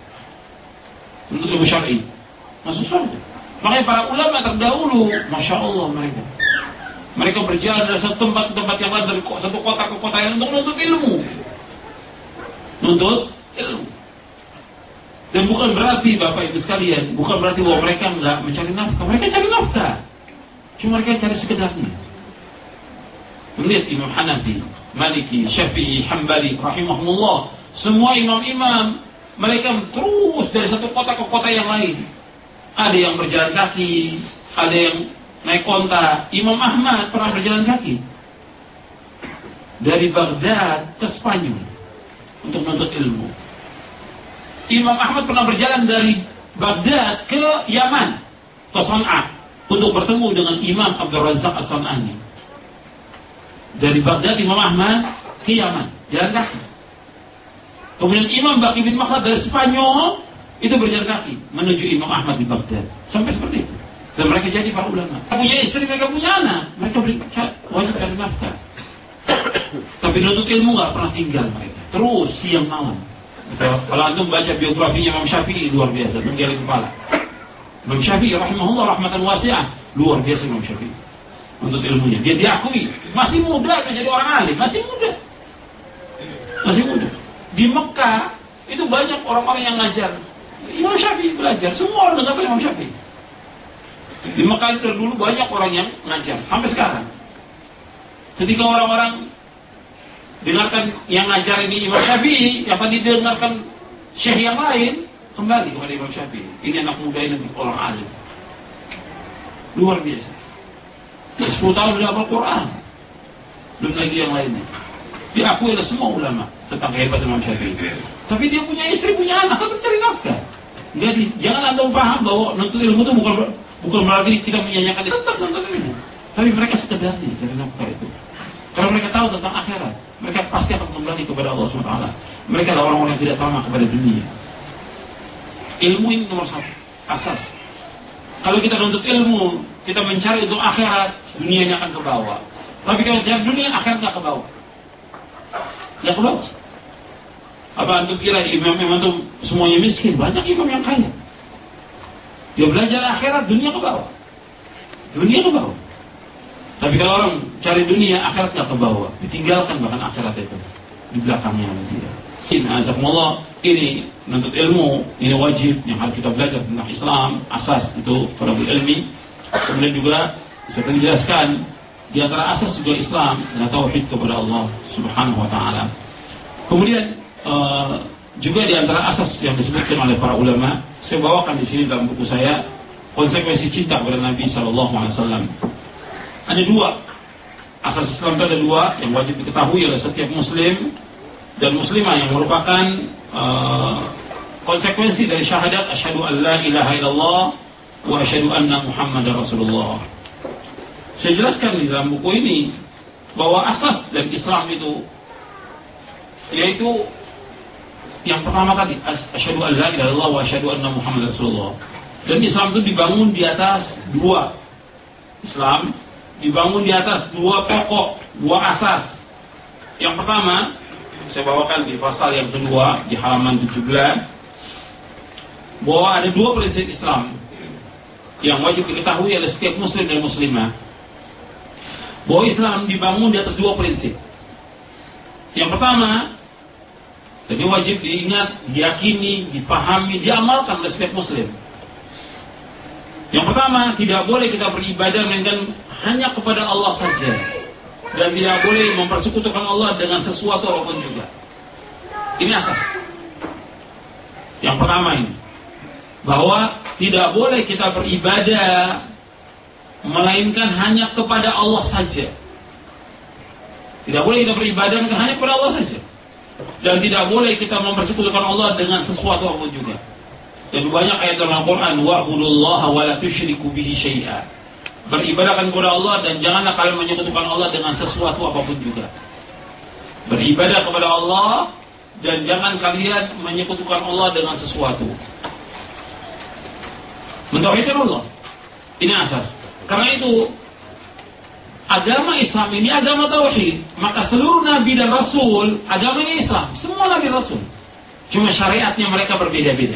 untuk ilmu syar'i, masuk surga. Makanya para ulama terdahulu, Masya Allah mereka berjalan dari satu tempat ke tempat yang lain, dari satu kota ke kota yang untuk menuntut ilmu. Nuntut ilmu. Dan bukan berarti Bapak Ibu sekalian, bukan berarti bahwa mereka enggak mencari nafkah. Mereka cari nafkah, cuma mereka cari sekedarnya. Melihat Imam Hanafi, Maliki, Syafi'i, Hambali, rahimahumullah, semua imam-imam mereka terus dari satu kota ke kota yang lain. Ada yang berjalan kaki, ada yang naik onta. Imam Ahmad pernah berjalan kaki dari Baghdad ke Spanyol untuk menuntut ilmu. Imam Ahmad pernah berjalan dari Baghdad ke Yaman, ke Sana'a, untuk bertemu dengan Imam Abdul Razak As-San'ani. Dari Baghdad Imam Ahmad ke Yaman, jalan kaki. Kemudian Imam Baqi bin Makhlad dari Spanyol itu berjalan kaki menuju Imam Ahmad di Baghdad. Sampai seperti itu. Dan mereka jadi para ulama. Punya istri, mereka punya anak. Mereka wajib cari nafkah. Tapi menuntut ilmu nggak pernah tinggal mereka. Terus siang malam. Kalau antum baca biografinya Imam Syafi'i, luar biasa, menggali kepala. Imam Syafi'i rahimahullah rahmatan wasi'ah, luar biasa Imam Syafi'i untuk ilmunya. Dia diakui masih muda menjadi orang alim, masih muda. Di Mekah itu banyak orang-orang yang ngajar. Imam Syafi'i belajar, semua orang dengar Imam Syafi'i. Di Mekah itu dulu banyak orang yang ngajar, sampai sekarang. Ketika orang-orang dengarkan yang ngajar ini Imam Syafi'i, apa didengarkan syekh yang lain, kembali kepada Imam Syafi'i. Ini anak muda ini orang alim. Luar biasa. 10 tahun sudah hafal Quran. Belum lagi yang lainnya. Diakui oleh semua ulama tentang kehebatan Imam Syafi'i. Tapi dia punya istri, punya anak, harus mencari nafkah. Jangan anda paham bahwa nuntut ilmu itu bukan berarti kita menyanyikan itu. Tetap nuntut ilmu. Tapi mereka sekedar nih cari nafkah itu. Karena mereka tahu tentang akhirat, mereka pasti akan kembali kepada Allah SWT. Mereka adalah orang-orang yang tidak tamak kepada dunia. Ilmu ini nomor satu, asas. Kalau kita nuntut ilmu, kita mencari untuk akhirat, dunianya akan ke bawah. Tapi kalau cari dunia, akhirat nggak ke bawah. Nggak ke bawah. Apa anda kira imam-imam itu semuanya miskin? Banyak imam yang kaya. Dia belajar akhirat, dunia ke bawah. Dunia ke bawah. Tapi kalau orang cari dunia, akhirat nggak ke bawah. Ditinggalkan bahkan akhirat itu di belakangnya dia. Azakumullah, ini menuntut ilmu, ini wajib yang harus kita belajar tentang Islam, asas itu talabul ilmi. Kemudian juga saya tadi jelaskan di antara asas juga Islam adalah tauhid kepada Allah Subhanahu wa taala. Kemudian juga di antara asas yang disebutkan oleh para ulama, saya bawakan di sini dalam buku saya, konsekuensi cinta kepada Nabi sallallahu alaihi wasallam. Ada dua. Asas Islam itu ada dua yang wajib diketahui oleh setiap muslim dan muslimah yang merupakan konsekuensi dari syahadat asyhadu an la ilaha illallah wa asyhadu anna Muhammadar Rasulullah. Saya jelaskan di dalam buku ini bahwa asas dari Islam itu yaitu yang pertama tadi asyhadu an la ilaha illallah wa asyhadu anna Muhammadar Rasulullah. Dan Islam itu dibangun di atas dua. Islam dibangun di atas dua pokok, dua asas. Yang pertama, saya bawakan di pasal yang kedua di halaman 17 bahwa ada dua prinsip Islam yang wajib diketahui oleh setiap muslim dan muslimah. Bahwa Islam dibangun di atas dua prinsip. Yang pertama, jadi wajib diingat, diyakini, dipahami, diamalkan oleh setiap muslim. Yang pertama, tidak boleh kita beribadah melainkan hanya kepada Allah saja. Dan tidak boleh mempersekutukan Allah dengan sesuatu apapun juga. Ini asas. Yang pertama ini. Bahwa tidak boleh kita beribadah melainkan hanya kepada Allah saja. Tidak boleh kita beribadah melainkan hanya kepada Allah saja. Dan tidak boleh kita mempersekutukan Allah dengan sesuatu apapun juga. Dan banyak ayat dalam Al-Quran, wa'budullaha wa la tusyriku bihi syai'a. Beribadahkan kepada Allah dan janganlah kalian menyekutukan Allah dengan sesuatu apapun juga. Beribadah kepada Allah dan jangan kalian menyekutukan Allah dengan sesuatu. Mentauhidkan Allah. Ini asas. Karena itu agama Islam ini agama tauhid. Maka seluruh nabi dan rasul agamanya Islam. Semua nabi rasul. Cuma syariatnya mereka berbeda-beda.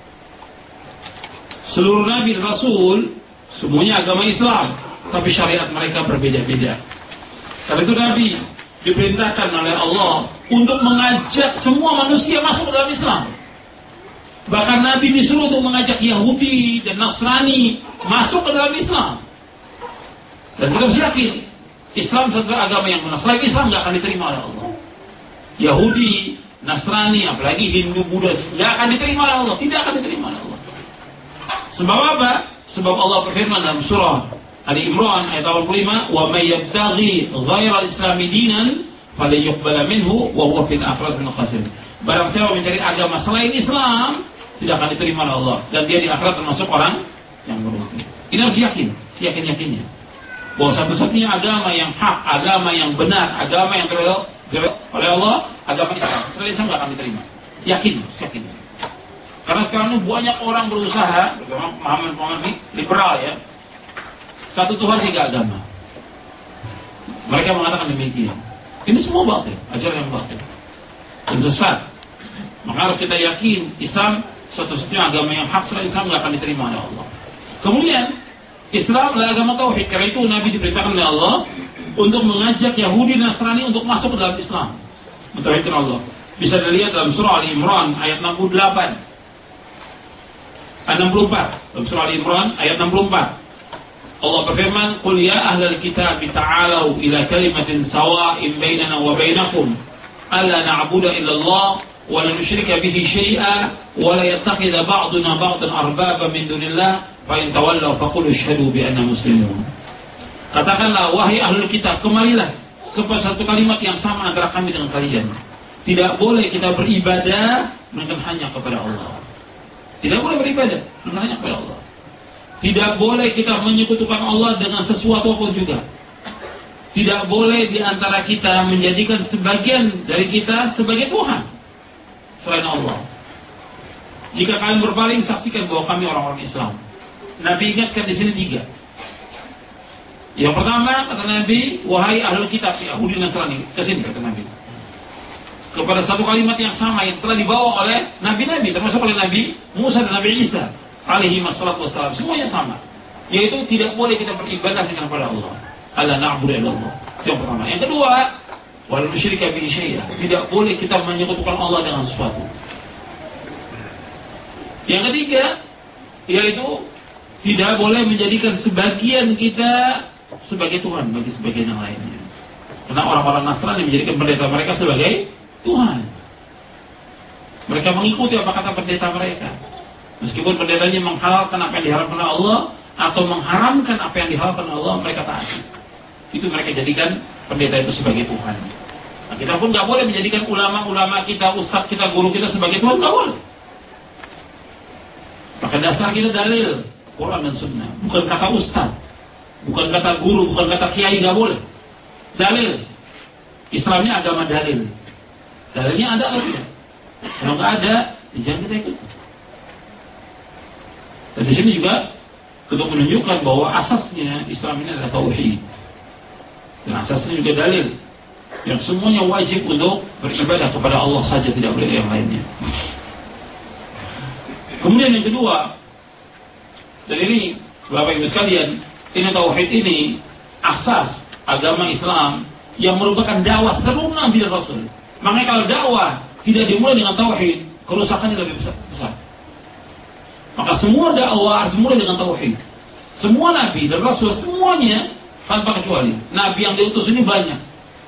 Seluruh nabi dan rasul semuanya agama Islam, tapi syariat mereka berbeda-beda. Karena itu Nabi diperintahkan oleh Allah untuk mengajak semua manusia masuk ke dalam Islam. Bahkan Nabi disuruh untuk mengajak Yahudi dan Nasrani masuk ke dalam Islam. Dan kita harus yakin Islam adalah agama yang benar. Selain Islam nggak akan diterima oleh Allah. Yahudi, Nasrani, apalagi Hindu, Buddha nggak akan diterima oleh Allah. Tidak akan diterima oleh Allah. Sebab apa? Sebab Allah berfirman dalam surah Ali Imran ayat 85, "Wa may yabtaghi ghairal islami dinan falyuqbal minhu wa huwa fil akhirati minal khasirin." Barang siapa mencari agama selain Islam, tidak akan diterima oleh Allah dan dia di akhirat termasuk orang yang merugi. Ini harus yakin, yakin-yakinnya. Bahwa satu-satunya agama yang hak, agama yang benar, agama yang diridhoi oleh Allah, agama Islam. Selain Islam tidak akan diterima. Yakin, yakin. Karena sekarang ini banyak orang berusaha, pemahaman liberal ya, satu Tuhan tiga agama. Mereka mengatakan demikian. Ini semua batil, ajaran yang batil dan sesat. Maka harus kita yakin Islam satu-satunya agama yang hak, selain Islam tidak akan diterima oleh Allah. Kemudian Islam adalah agama tauhid. Karena itu Nabi diperintahkan oleh Allah untuk mengajak Yahudi dan Nasrani untuk masuk ke dalam Islam, mentauhidkan Allah. Bisa dilihat dalam surah Ali Imran ayat 64. Dalam surah Ali Imran ayat 64. Allah berfirman, "Qul ya ahlal kitab ta'alu ila kalimatin sawa'in bainana wa bainakum alla na'budu illa Allah wa la nusyrika bihi syai'a wa la yattakhidha ba'duna ba'dan arbaba min dunillah fa in tawallaw faqulu asyhadu bi anna muslimun." Katakanlah, wahai ahlul kitab, kembalilah kepada satu kalimat yang sama antara kami dengan kalian. Tidak boleh kita beribadah melainkan hanya kepada Allah. Tidak boleh beribadah melainkan hanya kepada Allah. Tidak boleh kita menyekutukan Allah dengan sesuatu pun juga. Tidak boleh di antara kita menjadikan sebagian dari kita sebagai Tuhan selain Allah. Jika kalian berpaling, saksikan bahwa kami orang-orang Islam. Nabi ingatkan di sini 3. Yang pertama, kata Nabi, wahai ahlul kitab, Yahudi dan Nasrani, kesini kata Nabi. Kepada satu kalimat yang sama yang telah dibawa oleh Nabi-Nabi, termasuk oleh Nabi Musa dan Nabi Isa alaihi wassalatu wassalam, semuanya sama, yaitu tidak boleh kita beribadah dengan kepada Allah. Alla na'budu illallah. Yang pertama. Yang kedua, wala nusyrika bihi syai'a. Tidak boleh kita menyekutukan Allah dengan sesuatu. Yang ketiga, yaitu tidak boleh menjadikan sebagian kita sebagai Tuhan bagi sebagian yang lainnya. Karena orang-orang Nasrani menjadikan pendeta mereka sebagai Tuhan. Mereka mengikuti apa kata pendeta mereka. Meskipun pendetanya menghalalkan apa yang diharamkan oleh Allah atau mengharamkan apa yang dihalalkan oleh Allah, mereka taati. Itu mereka jadikan pendeta itu sebagai Tuhan. Nah, kita pun nggak boleh menjadikan ulama-ulama kita, ustadz kita, guru kita sebagai Tuhan, nggak boleh. Maka dasar kita dalil Quran dan Sunnah, bukan kata ustadz, bukan kata guru, bukan kata kiai, nggak boleh. Dalil. Islamnya agama dalil. Dalilnya ada atau tidak? Kalau nggak ada, jangan kita ikut. Dan di sini juga untuk menunjukkan bahwa asasnya Islam ini adalah tauhid. Dan asasnya juga dalil yang semuanya wajib untuk beribadah kepada Allah saja, tidak boleh yang lainnya. Kemudian yang kedua, dan ini Bapak Ibu sekalian, ini tauhid ini asas agama Islam yang merupakan dakwah seluruh Nabi dan Rasul. Makanya kalau dakwah tidak dimulai dengan tauhid, kerusakannya lebih besar. Maka semua dakwah harus mulai dengan tauhid. Semua Nabi dan Rasul, semuanya tanpa kecuali. Nabi yang diutus ini banyak.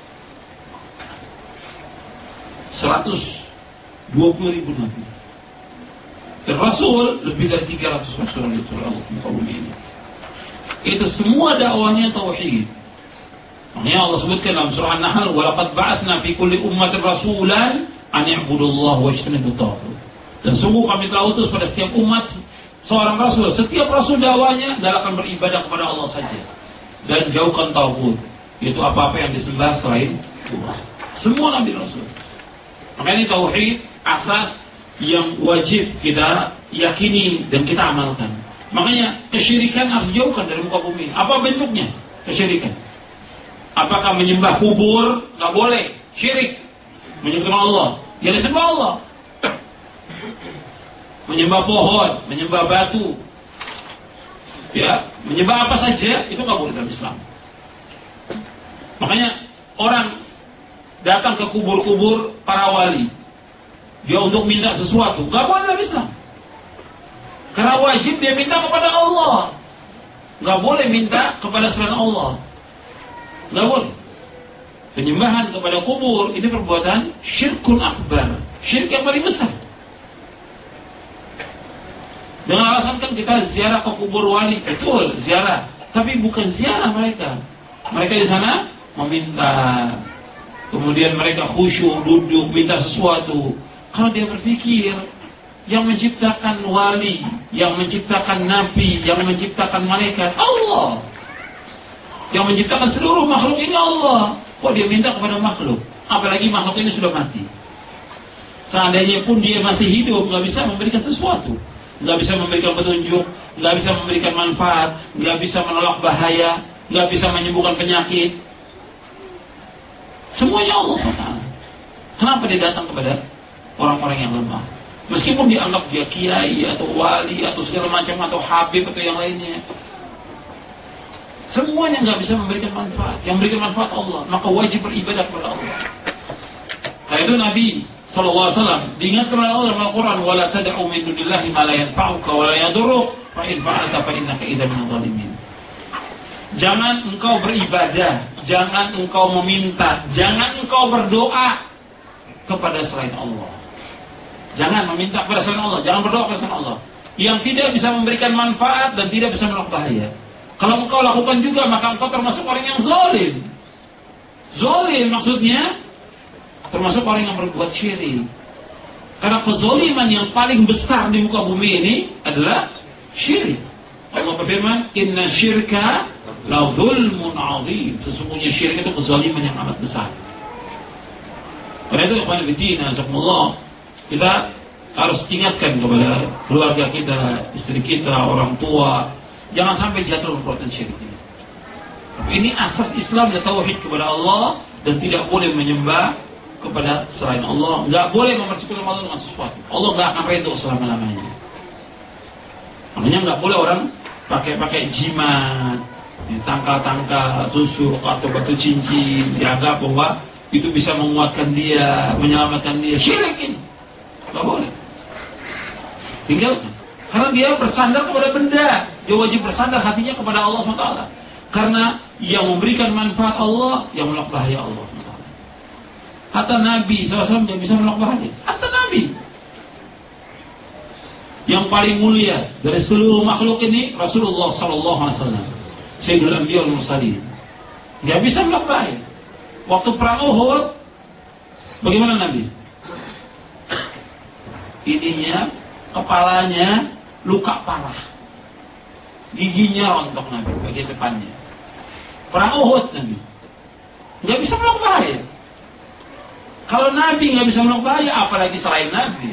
120.000 Nabi. Dan Rasul lebih dari 300 Rasul yang diutus oleh Allah ini. Itu semua dakwahnya tauhid. Makanya Allah sebutkan dalam surah An-Nahl, "Walaqad ba'atsna fi kulli ummatin rasulan an i'budullaha wajtanibut taghut." Dan sungguh kami telah utus pada setiap umat seorang rasul. Setiap rasul dakwahnya adalah akan beribadah kepada Allah saja dan jauhkan taghut, yaitu apa-apa yang disembah selain Allah. Semua nabi rasul. Makanya ini tauhid asas yang wajib kita yakini dan kita amalkan. Makanya kesyirikan harus jauhkan dari muka bumi. Apa bentuknya kesyirikan? Apakah menyembah kubur? Nggak boleh. Syirik. Menyembah Allah. Ya disembah Allah. Menyembah pohon, menyembah batu, ya, menyembah apa saja itu nggak boleh dalam Islam. Makanya orang datang ke kubur-kubur para wali, dia untuk minta sesuatu, nggak boleh dalam Islam. Karena wajib dia minta kepada Allah, nggak boleh minta kepada selain Allah, nggak boleh. Penyembahan kepada kubur ini perbuatan syirkun akbar, syirik yang paling besar. Dengan alasan kan kita ziarah ke kubur wali, betul ziarah, tapi bukan ziarah mereka. Mereka di sana meminta, kemudian mereka khusyuk duduk minta sesuatu. Kalau dia berpikir yang menciptakan wali, yang menciptakan nabi, yang menciptakan malaikat Allah, yang menciptakan seluruh makhluk ini Allah, kok dia minta kepada makhluk? Apalagi makhluk ini sudah mati. Seandainya pun dia masih hidup, nggak bisa memberikan sesuatu. Nggak bisa memberikan petunjuk, nggak bisa memberikan manfaat, nggak bisa menolak bahaya, nggak bisa menyembuhkan penyakit. Semuanya Allah SWT. Kenapa dia datang kepada orang-orang yang lemah? Meskipun dianggap dia kiai atau wali atau segala macam atau habib atau yang lainnya, semuanya nggak bisa memberikan manfaat. Yang memberikan manfaat Allah, maka wajib beribadah kepada Allah. Nah itu Nabi SAW diingatkan oleh Allah dalam Al-Quran, "Wala tad'u min dunillahi ma la yanfa'uka wa la yadurruk, fa in fa'alta fa innaka idzan minadh dhalimin." Jangan engkau beribadah, jangan engkau meminta, jangan engkau berdoa kepada selain Allah. Jangan meminta kepada selain Allah, jangan berdoa kepada selain Allah yang tidak bisa memberikan manfaat dan tidak bisa menolak bahaya. Kalau engkau lakukan juga, maka engkau termasuk orang yang zalim. Zalim maksudnya termasuk orang yang berbuat syirik. Karena kezaliman yang paling besar di muka bumi ini adalah syirik. Allah berfirman, "Inna syirka la zulmun 'adzim." Sesungguhnya syirik itu kezaliman yang amat besar. Karena itu ikhwan fillah, jazakumullah, kita harus ingatkan kepada keluarga kita, istri kita, orang tua, jangan sampai jatuh perbuatan syirik ini. Ini asas Islam, ya, tauhid kepada Allah dan tidak boleh menyembah kepada selain Allah, nggak boleh mempersekutukan Allah dengan sesuatu. Allah nggak akan ridho selama-lamanya. Makanya nggak boleh orang pakai jimat, tangkal-tangkal, tusuk atau batu cincin, dianggap bahwa itu bisa menguatkan dia, menyelamatkan dia. Syirik ini nggak boleh. Tinggalkan. Karena dia bersandar kepada benda, dia wajib bersandar hatinya kepada Allah SWT. Karena yang memberikan manfaat Allah, yang menolak bahaya Allah SWT. Hatta Nabi SAW yang bisa menolak bahaya. Hatta Nabi yang paling mulia dari seluruh makhluk ini, Rasulullah SAW, Sayyidul Anbiya wal Mursalin, nggak bisa menolak bahaya. Waktu perang Uhud, bagaimana Nabi? Ininya, kepalanya luka parah, giginya rontok Nabi bagian depannya. Perang Uhud Nabi nggak bisa menolak bahaya. Kalau Nabi nggak bisa menolak bahaya, apalagi selain Nabi.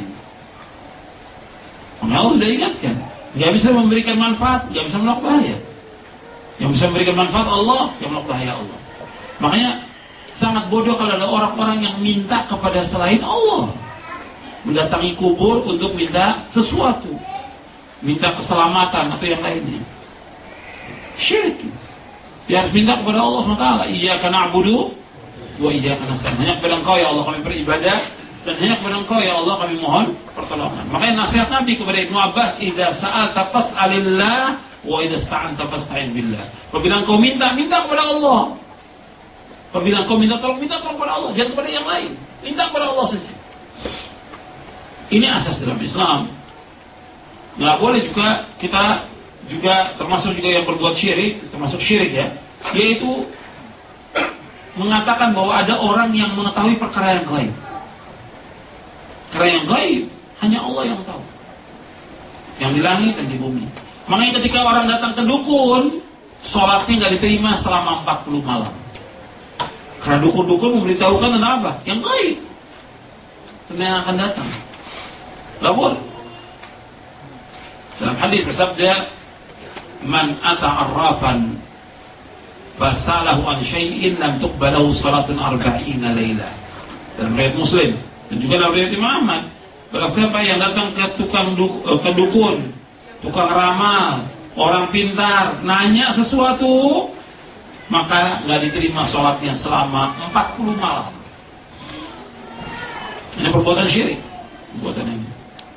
Allah sudah ingatkan, nggak bisa memberikan manfaat, nggak bisa menolak bahaya. Yang bisa memberikan manfaat Allah, yang menolak bahaya Allah. Makanya sangat bodoh kalau ada orang-orang yang minta kepada selain Allah, mendatangi kubur untuk minta sesuatu, minta keselamatan atau yang lainnya. Syirik. Dia harus minta kepada Allah SWT. Iyyaka na'budu wa iyyaka nasta'in. Hanya kepada Engkau ya Allah kami beribadah, dan hanya kepada Engkau ya Allah kami mohon pertolongan. Makanya nasihat Nabi kepada Ibnu Abbas, "Idza sa'alta fas'alillah wa idza sta'anta fasta'in billah." Apabila engkau minta kepada Allah. Apabila engkau minta tolong kepada Allah, jangan kepada yang lain. Minta kepada Allah saja. Ini asas dalam Islam. Nggak boleh juga kita termasuk juga yang berbuat syirik, termasuk syirik ya, yaitu mengatakan bahwa ada orang yang mengetahui perkara yang gaib. Perkara yang gaib hanya Allah yang tahu, yang di langit dan di bumi. Makanya ketika orang datang ke dukun, sholatnya nggak diterima selama 40 malam. Karena dukun-dukun memberitahukan tentang apa? Yang gaib, yang akan datang. Nggak boleh. Dalam hadis bersabda, "Man ata arrafan fasalahu an syai'in lam tuqbalahu salatun 40 lailah." Dalam riwayat Muslim dan juga dalam riwayat Imam Ahmad, barang siapa yang datang ke ke dukun, tukang ramal, orang pintar, nanya sesuatu, maka nggak diterima sholatnya selama 40 malam. Ini perbuatan syirik, perbuatan ini.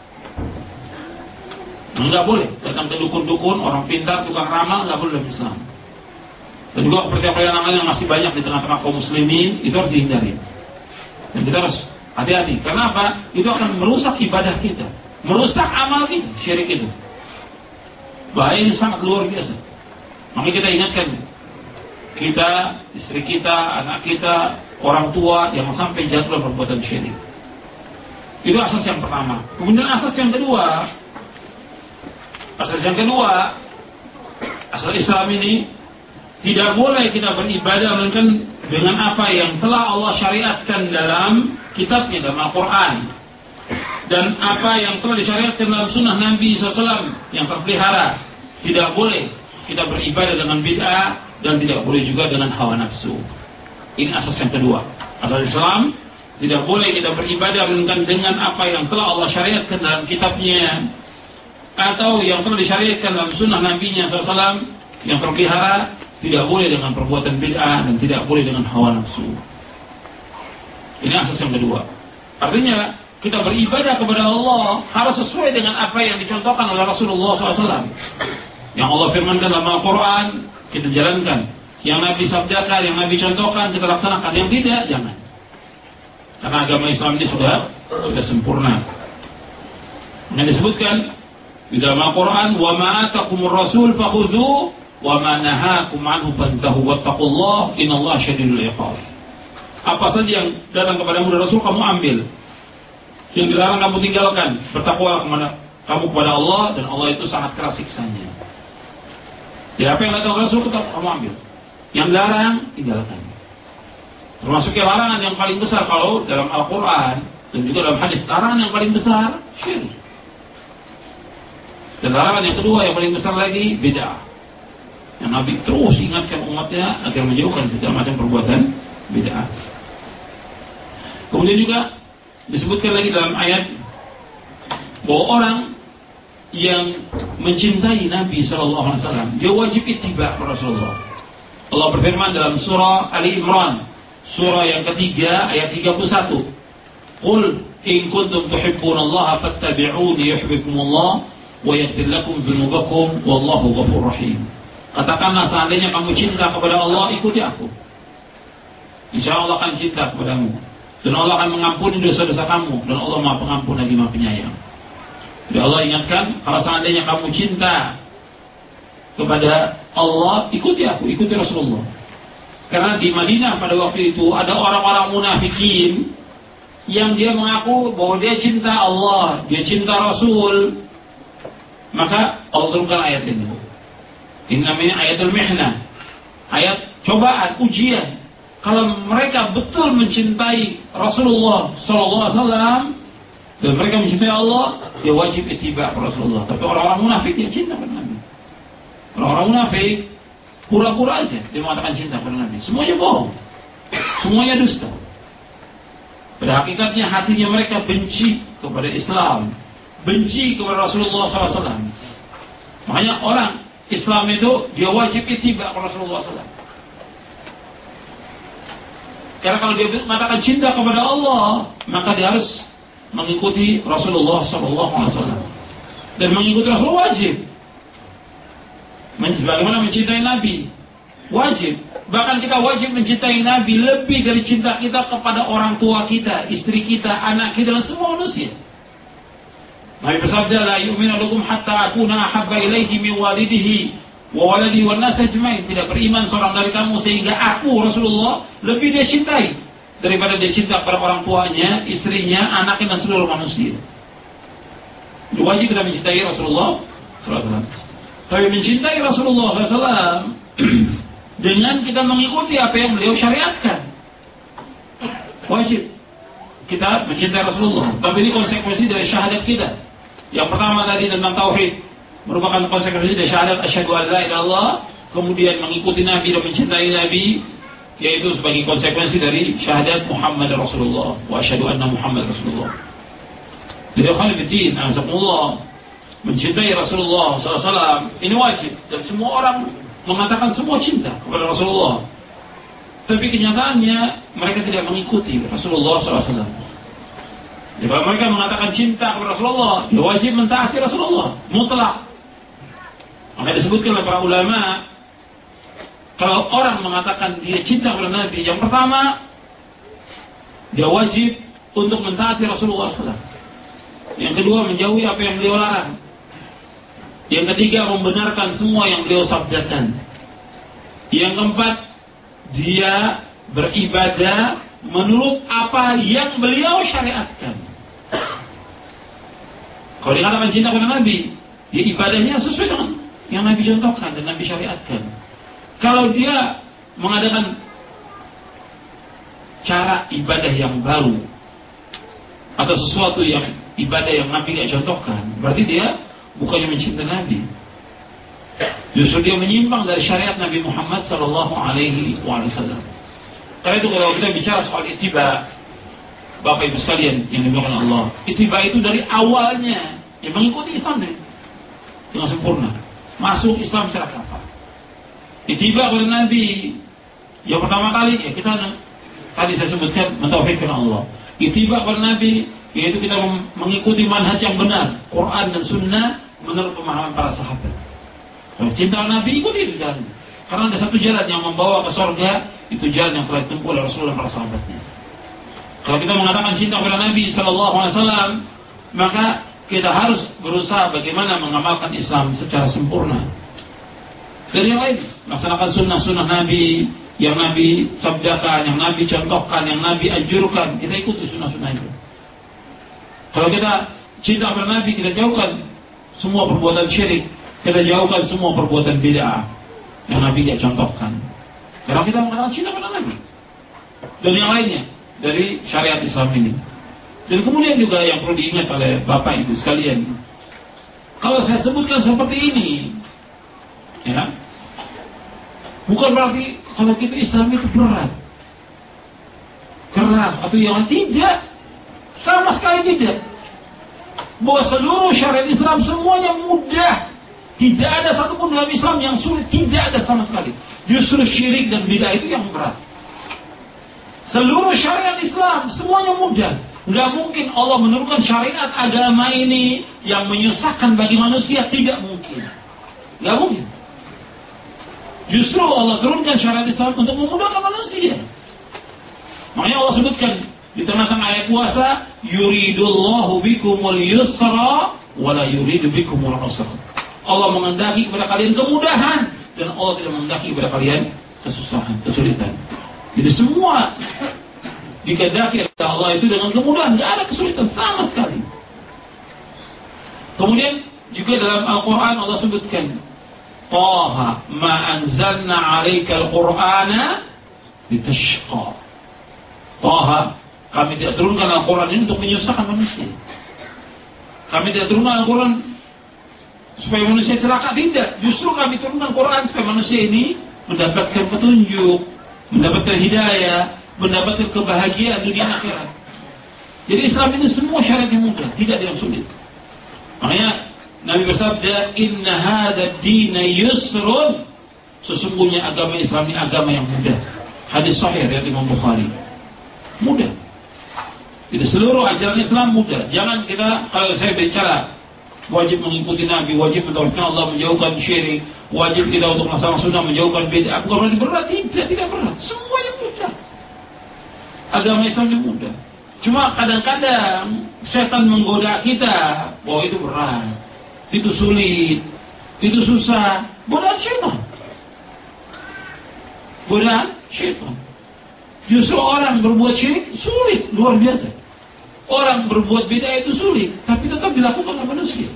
Nggak boleh datang ke dukun-dukun, orang pintar, tukang ramal, nggak boleh dalam Islam. Dan juga kepercayaan yang masih banyak di tengah-tengah kaum muslimin, itu harus dihindari. Dan kita harus hati-hati. Karena apa? Itu akan merusak ibadah kita, merusak amal kita, syirik itu. Bahaya ini sangat luar biasa. Makanya kita ingatkan, kita, istri kita, anak kita, orang tua, jangan sampai jatuh dalam perbuatan syirik. Itu asas yang pertama. Kemudian asas yang kedua, asal Islam ini tidak boleh kita beribadah melainkan dengan apa yang telah Allah syariatkan dalam kitabnya, dalam Al-Quran, dan apa yang telah disyariatkan dalam sunnah Nabi SAW yang terpelihara. Tidak boleh kita beribadah dengan bid'ah dan tidak boleh juga dengan hawa nafsu. Ini asas yang kedua. Asal Islam, tidak boleh kita beribadah melainkan dengan apa yang telah Allah syariatkan dalam kitabnya atau yang telah disyariatkan dalam sunnah Nabi-Nya SAW yang terpelihara. Tidak boleh dengan perbuatan bid'ah dan tidak boleh dengan hawa nafsu. Ini asas yang kedua. Artinya kita beribadah kepada Allah harus sesuai dengan apa yang dicontohkan oleh Rasulullah SAW. Yang Allah firmankan dalam Al-Quran, kita jalankan. Yang Nabi sabdakan, yang Nabi contohkan, kita laksanakan. Yang tidak, jangan. Karena agama Islam ini sudah sempurna. Yang disebutkan di dalam Al-Quran, wa ma atakumur rasul fakhudhu wa ma nahakum anhu fantahu wattaqullaha innallaha syadidul iqab. Apa saja yang datang kepadamu dari Rasul kamu ambil. Yang dilarang kamu tinggalkan. Bertakwalah kamu kepada Allah, dan Allah itu sangat keras siksanya. Ya, apa yang datang dari Rasul kamu ambil. Yang dilarang tinggalkan. Termasuk larangan yang paling besar kalau dalam Al-Quran dan juga dalam hadis, larangan yang paling besar syirik. Dan larangan yang kedua yang paling besar lagi bid'ah. Yang Nabi terus ingatkan umatnya agar menjauhkan segala macam perbuatan bid'ah. Kemudian juga disebutkan lagi dalam ayat bahwa orang yang mencintai Nabi SAW, dia wajib ittiba' Rasulullah. Allah berfirman dalam surah Ali Imran, surah yang ketiga ayat 31. Qul in kuntum tuhibbunallaha fattabi'uni yuhibbukumullah wa yaghfir lakum dzunubakum wallahu ghafurur rahim. Katakanlah, seandainya kamu cinta kepada Allah, ikuti aku. Insya Allah akan cinta kepadamu, dan Allah akan mengampuni dosa-dosa kamu, dan Allah Maha Pengampun lagi Maha Penyayang. Jadi Allah ingatkan, kalau seandainya kamu cinta kepada Allah, ikuti aku, ikuti Rasulullah. Karena di Madinah pada waktu itu ada orang-orang munafikin yang dia mengaku bahwa dia cinta Allah, dia cinta Rasul. Maka Allah turunkan ayat ini. Ini namanya ayatul mihnah, ayat cobaan, ujian. Kalau mereka betul mencintai Rasulullah SAW dan mereka mencintai Allah, dia wajib ittiba' Rasulullah. Tapi orang-orang munafik dia cinta pada Nabi. Orang-orang munafik pura-pura aja dia mengatakan cinta pada Nabi. Semuanya bohong, semuanya dusta. Pada hakikatnya hatinya mereka benci kepada Islam, benci kepada Rasulullah SAW. Makanya orang Islam itu dia wajib ittiba' Rasulullah SAW. Karena kalau dia mengatakan cinta kepada Allah, maka dia harus mengikuti Rasulullah SAW. Dan mengikuti Rasul wajib. Bagaimana mencintai Nabi? Wajib. Bahkan kita wajib mencintai Nabi lebih dari cinta kita kepada orang tua kita, istri kita, anak kita, dan semua manusia. Nabi bersabda, la yu'minu lakum hatta akuna ahabba ilaihi min walidihi wa waladi wan nas ajmain. Tidak beriman seorang dari kamu sehingga aku Rasulullah lebih dia cintai daripada dia cinta kepada orang tuanya, istrinya, anaknya, dan seluruh manusia. Wajib kita mencintai Rasulullah SAW. Tapi mencintai Rasulullah SAW dengan kita mengikuti apa yang beliau syariatkan. Wajib kita mencintai Rasulullah. Tapi ini konsekuensi dari syahadat kita. Yang pertama tadi tentang tauhid, merupakan konsekuensi dari syahadat asyhadu an la ilaha illallah. Kemudian mengikuti Nabi dan mencintai Nabi, yaitu sebagai konsekuensi dari syahadat Muhammad Rasulullah wa asyhadu anna Muhammad Rasulullah. Jadi khalifatin azakumullah, mencintai Rasulullah SAW ini wajib, dan semua orang mengatakan semua cinta kepada Rasulullah. Tapi kenyataannya mereka tidak mengikuti Rasulullah SAW. Jadi kalau mereka mengatakan cinta kepada Rasulullah, dia wajib mentaati Rasulullah mutlak. Maka disebutkan oleh para ulama, kalau orang mengatakan dia cinta kepada Nabi, yang pertama dia wajib untuk mentaati Rasulullah SAW. Yang kedua, menjauhi apa yang beliau larang. Yang ketiga, membenarkan semua yang beliau sabdakan. Yang keempat, dia beribadah menurut apa yang beliau syariatkan. Kalau dia katakan cinta kepada Nabi, dia ibadahnya sesuai dengan yang Nabi contohkan dan Nabi syariatkan. Kalau dia mengadakan cara ibadah yang baru atau sesuatu yang ibadah yang Nabi tidak contohkan, berarti dia bukannya mencintai Nabi. Justru dia menyimpang dari syariat Nabi Muhammad SAW. Karena itu kalau kita bicara soal ittiba, Bapak Ibu sekalian yang dimuliakan Allah, ittiba itu dari awalnya yang mengikuti Islam dengan sempurna, masuk Islam secara kafah. Ittiba kepada Nabi yang pertama kali ya kita tadi saya sebutkan mentauhidkan Allah. Ittiba kepada Nabi yaitu kita mengikuti manhaj yang benar, Quran dan Sunnah menurut pemahaman para sahabat. Kalau cinta Nabi ikuti itu jalan. Karena ada satu jalan yang membawa ke surga, itu jalan yang telah ditempuh oleh Rasulullah dan para sahabatnya. Kalau kita mengatakan cinta kepada Nabi SAW, maka kita harus berusaha bagaimana mengamalkan Islam secara sempurna. Dari yang lain, laksanakan sunnah-sunnah Nabi, yang Nabi sabdakan, yang Nabi contohkan, yang Nabi anjurkan, kita ikuti sunnah-sunnah itu. Kalau kita cinta kepada Nabi, kita jauhkan semua perbuatan syirik, kita jauhkan semua perbuatan bid'ah yang Nabi tidak contohkan. Karena kita mengatakan cinta kepada Nabi dan yang lainnya dari syariat Islam ini. Dan kemudian juga yang perlu diingat oleh Bapak Ibu sekalian, kalau saya sebutkan seperti ini, ya, bukan berarti kalau kita Islam itu berat, keras atau yang tidak, sama sekali tidak. Bahwa seluruh syariat Islam semuanya mudah, tidak ada satupun dalam Islam yang sulit, tidak ada sama sekali. Justru syirik dan bid'ah itu yang berat. Seluruh syariat Islam semuanya mudah. Nggak mungkin Allah menurunkan syariat agama ini yang menyusahkan bagi manusia, tidak mungkin. Nggak mungkin. Justru Allah turunkan syariat Islam untuk memudahkan manusia. Makanya Allah sebutkan di tengah-tengah ayat puasa, yuridullahu bikumul yusra wala yuridu bikumul usra. Allah menghendaki kepada kalian kemudahan dan Allah tidak menghendaki kepada kalian kesusahan, kesulitan. Jadi semua dikehendaki oleh Allah itu dengan kemudahan, tidak ada kesulitan sama sekali. Kemudian juga dalam Al-Quran Allah sebutkan, Taha ma anzalna 'alaikal Qur'ana litashqa. Taha, kami tidak turunkan Al-Quran ini untuk menyusahkan manusia. Kami tidak turunkan Al-Quran supaya manusia celaka, tidak. Justru kami turunkan Quran supaya manusia ini mendapatkan petunjuk, mendapatkan hidayah, mendapatkan kebahagiaan dunia akhirat. Jadi Islam ini semua syaratnya mudah, tidak yang sulit. Makanya Nabi bersabda, Inna hadha dina yusrun. Sesungguhnya agama Islam ini agama yang mudah. Hadis sahih dari Imam Bukhari. Mudah. Jadi seluruh ajaran Islam mudah. Jangan kita, kalau saya bicara wajib mengikuti Nabi, wajib mentauhidkan Allah, menjauhkan syirik, wajib kita untuk melaksanakan sunnah, menjauhkan bid'ah, bukan berarti berat, tidak berat. Semuanya mudah. Agama Islam yang mudah. Cuma kadang-kadang setan menggoda kita, bahwa itu berat, itu sulit, itu susah. Godaan syaitan. Godaan syaitan. Justru orang berbuat syirik sulit, luar biasa. Orang berbuat bid'ah itu sulit, tapi tetap dilakukan oleh manusia.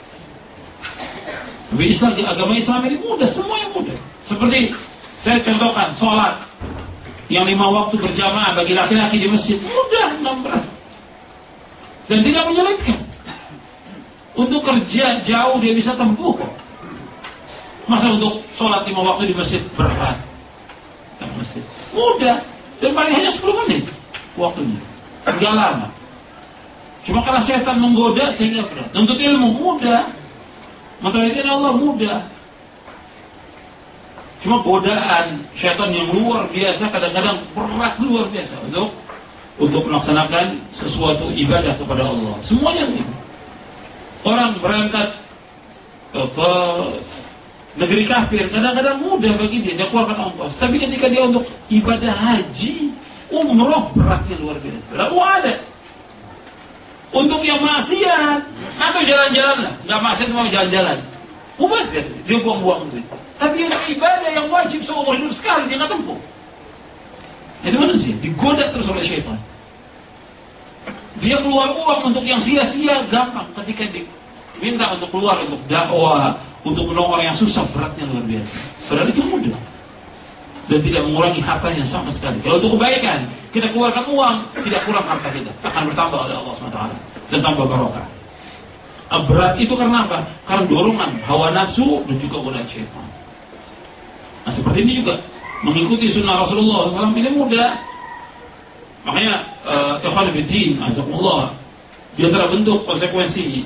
Tapi Islam, agama Islam ini mudah, semuanya mudah. Seperti saya contohkan, sholat yang 5 waktu berjamaah bagi laki-laki di masjid, mudah, enggak berat. Dan tidak menyulitkan. Untuk kerja jauh dia bisa tempuh. Masa untuk sholat 5 waktu di masjid berat? Mudah. Dan paling hanya 10 menit waktunya. Enggak lama. Cuma karena setan menggoda sehingga berat. Untuk ilmu mudah, mentauhidkan Allah mudah. Cuma godaan setan yang luar biasa, kadang-kadang berat luar biasa untuk melaksanakan sesuatu ibadah kepada Allah. Semuanya itu. Orang berangkat ke negeri kafir, kadang-kadang mudah bagi dia keluarkan ongkos. Tapi ketika dia untuk ibadah haji, umroh, beratnya luar biasa. Lalu ada. Untuk yang maksiat atau jalan-jalan lah, nggak maksiat mau jalan-jalan, mubazir, dia buang-buang duit. Tapi yang ibadah yang wajib seumur hidup sekali dia nggak tempuh. Itu manusia digoda terus oleh syaitan. Dia keluar uang untuk yang sia-sia gampang, ketika diminta untuk keluar untuk dakwah, untuk menolong orang yang susah, beratnya luar biasa. Padahal itu mudah dan tidak mengurangi hartanya sama sekali. Kalau untuk kebaikan, kita keluarkan uang, tidak kurang harta kita, akan bertambah oleh Allah SWT dan tambah barokah. Berat itu karena apa? Karena dorongan hawa nafsu dan juga godaan syaitan. Nah seperti ini juga mengikuti sunnah Rasulullah SAW ini mudah. Makanya ikhwan fillah, azakumullah, di antara bentuk konsekuensi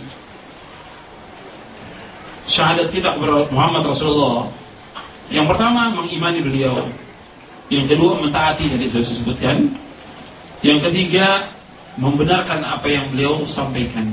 syahadat kita kepada Muhammad Rasulullah, yang pertama mengimani beliau, yang kedua mentaati yang saya sebutkan, yang ketiga membenarkan apa yang beliau sampaikan,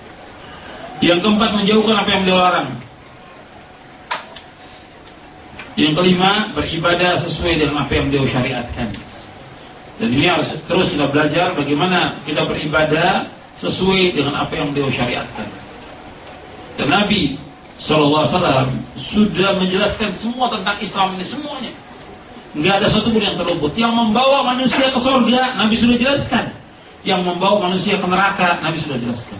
yang keempat menjauhkan apa yang beliau larang. Yang kelima, beribadah sesuai dengan apa yang beliau syariatkan. Dan ini harus terus kita belajar bagaimana kita beribadah sesuai dengan apa yang beliau syariatkan. Dan Nabi SAW sudah menjelaskan semua tentang Islam ini semuanya. Nggak ada satu pun yang terluput. Yang membawa manusia ke surga, Nabi sudah jelaskan. Yang membawa manusia ke neraka, Nabi sudah jelaskan.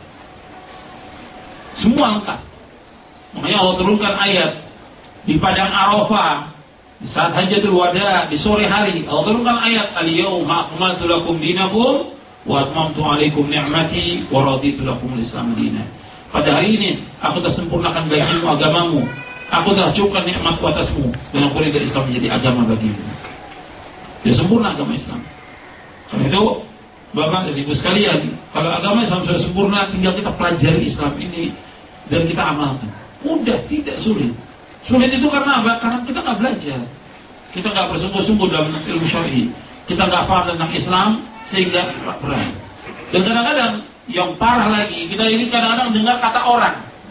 Semua lengkap. Makanya Allah turunkan ayat di padang Arafah, di saat Hajjatul Wada, di sore hari, Allah turunkan ayat Al-yawma akmaltu lakum dinakum wa atmamtu alaikum ni'mati wa raditu lakum al-Islam dinan. Pada hari ini aku telah sempurnakan bagimu agamamu, aku telah cukupkan nikmatku atasmu, dan aku ridha Islam menjadi agama bagimu. Dia sempurna agama Islam. Karena itu Bapak dan Ibu sekalian, kalau agama Islam sudah sempurna, tinggal kita pelajari Islam ini dan kita amalkan. Mudah, tidak sulit. Sulit itu karena apa? Karena kita nggak belajar, kita nggak bersungguh-sungguh dalam ilmu syar'i, kita nggak paham tentang Islam sehingga berat. Dan kadang-kadang yang parah lagi, kita ini kadang-kadang dengar kata orang,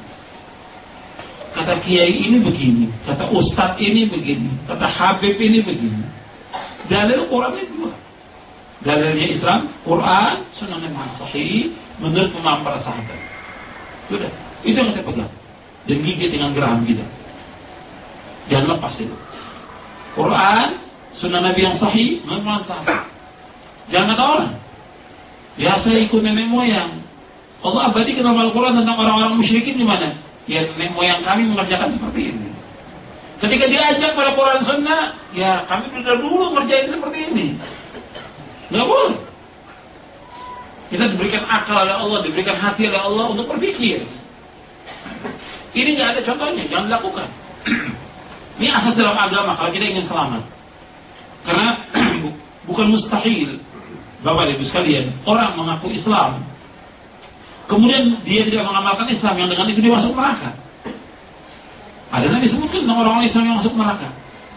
kata kiai ini begini, kata ustadz ini begini, kata habib ini begini. Dalil Quran itu dua. Dalilnya Islam, Quran, Sunnah Nabi Sahih, menurut pemahaman para sahabat. Sudah, itu yang kita pegang. Dan gigit dengan geraham kita. Jangan lepas itu. Quran, Sunnah Nabi yang Sahih, mantap. Jangan kata orang, ya saya ikut nenek moyang. Allah abadikan dalam Al-Quran tentang orang-orang musyrikin di mana? Ya nenek moyang kami mengerjakan seperti ini. Ketika diajak pada Quran Sunnah, ya kami sudah dulu ngerjain seperti ini. Nggak boleh. Kita diberikan akal oleh Allah, diberikan hati oleh Allah untuk berpikir. Ini nggak ada contohnya, jangan dilakukan. Ini asas dalam agama kalau kita ingin selamat. Karena bukan mustahil, Bapak Ibu sekalian, orang mengaku Islam, kemudian dia tidak mengamalkan Islam, yang dengan itu dia masuk neraka. Ada Nabi sebutkan tentang orang-orang Islam yang masuk neraka.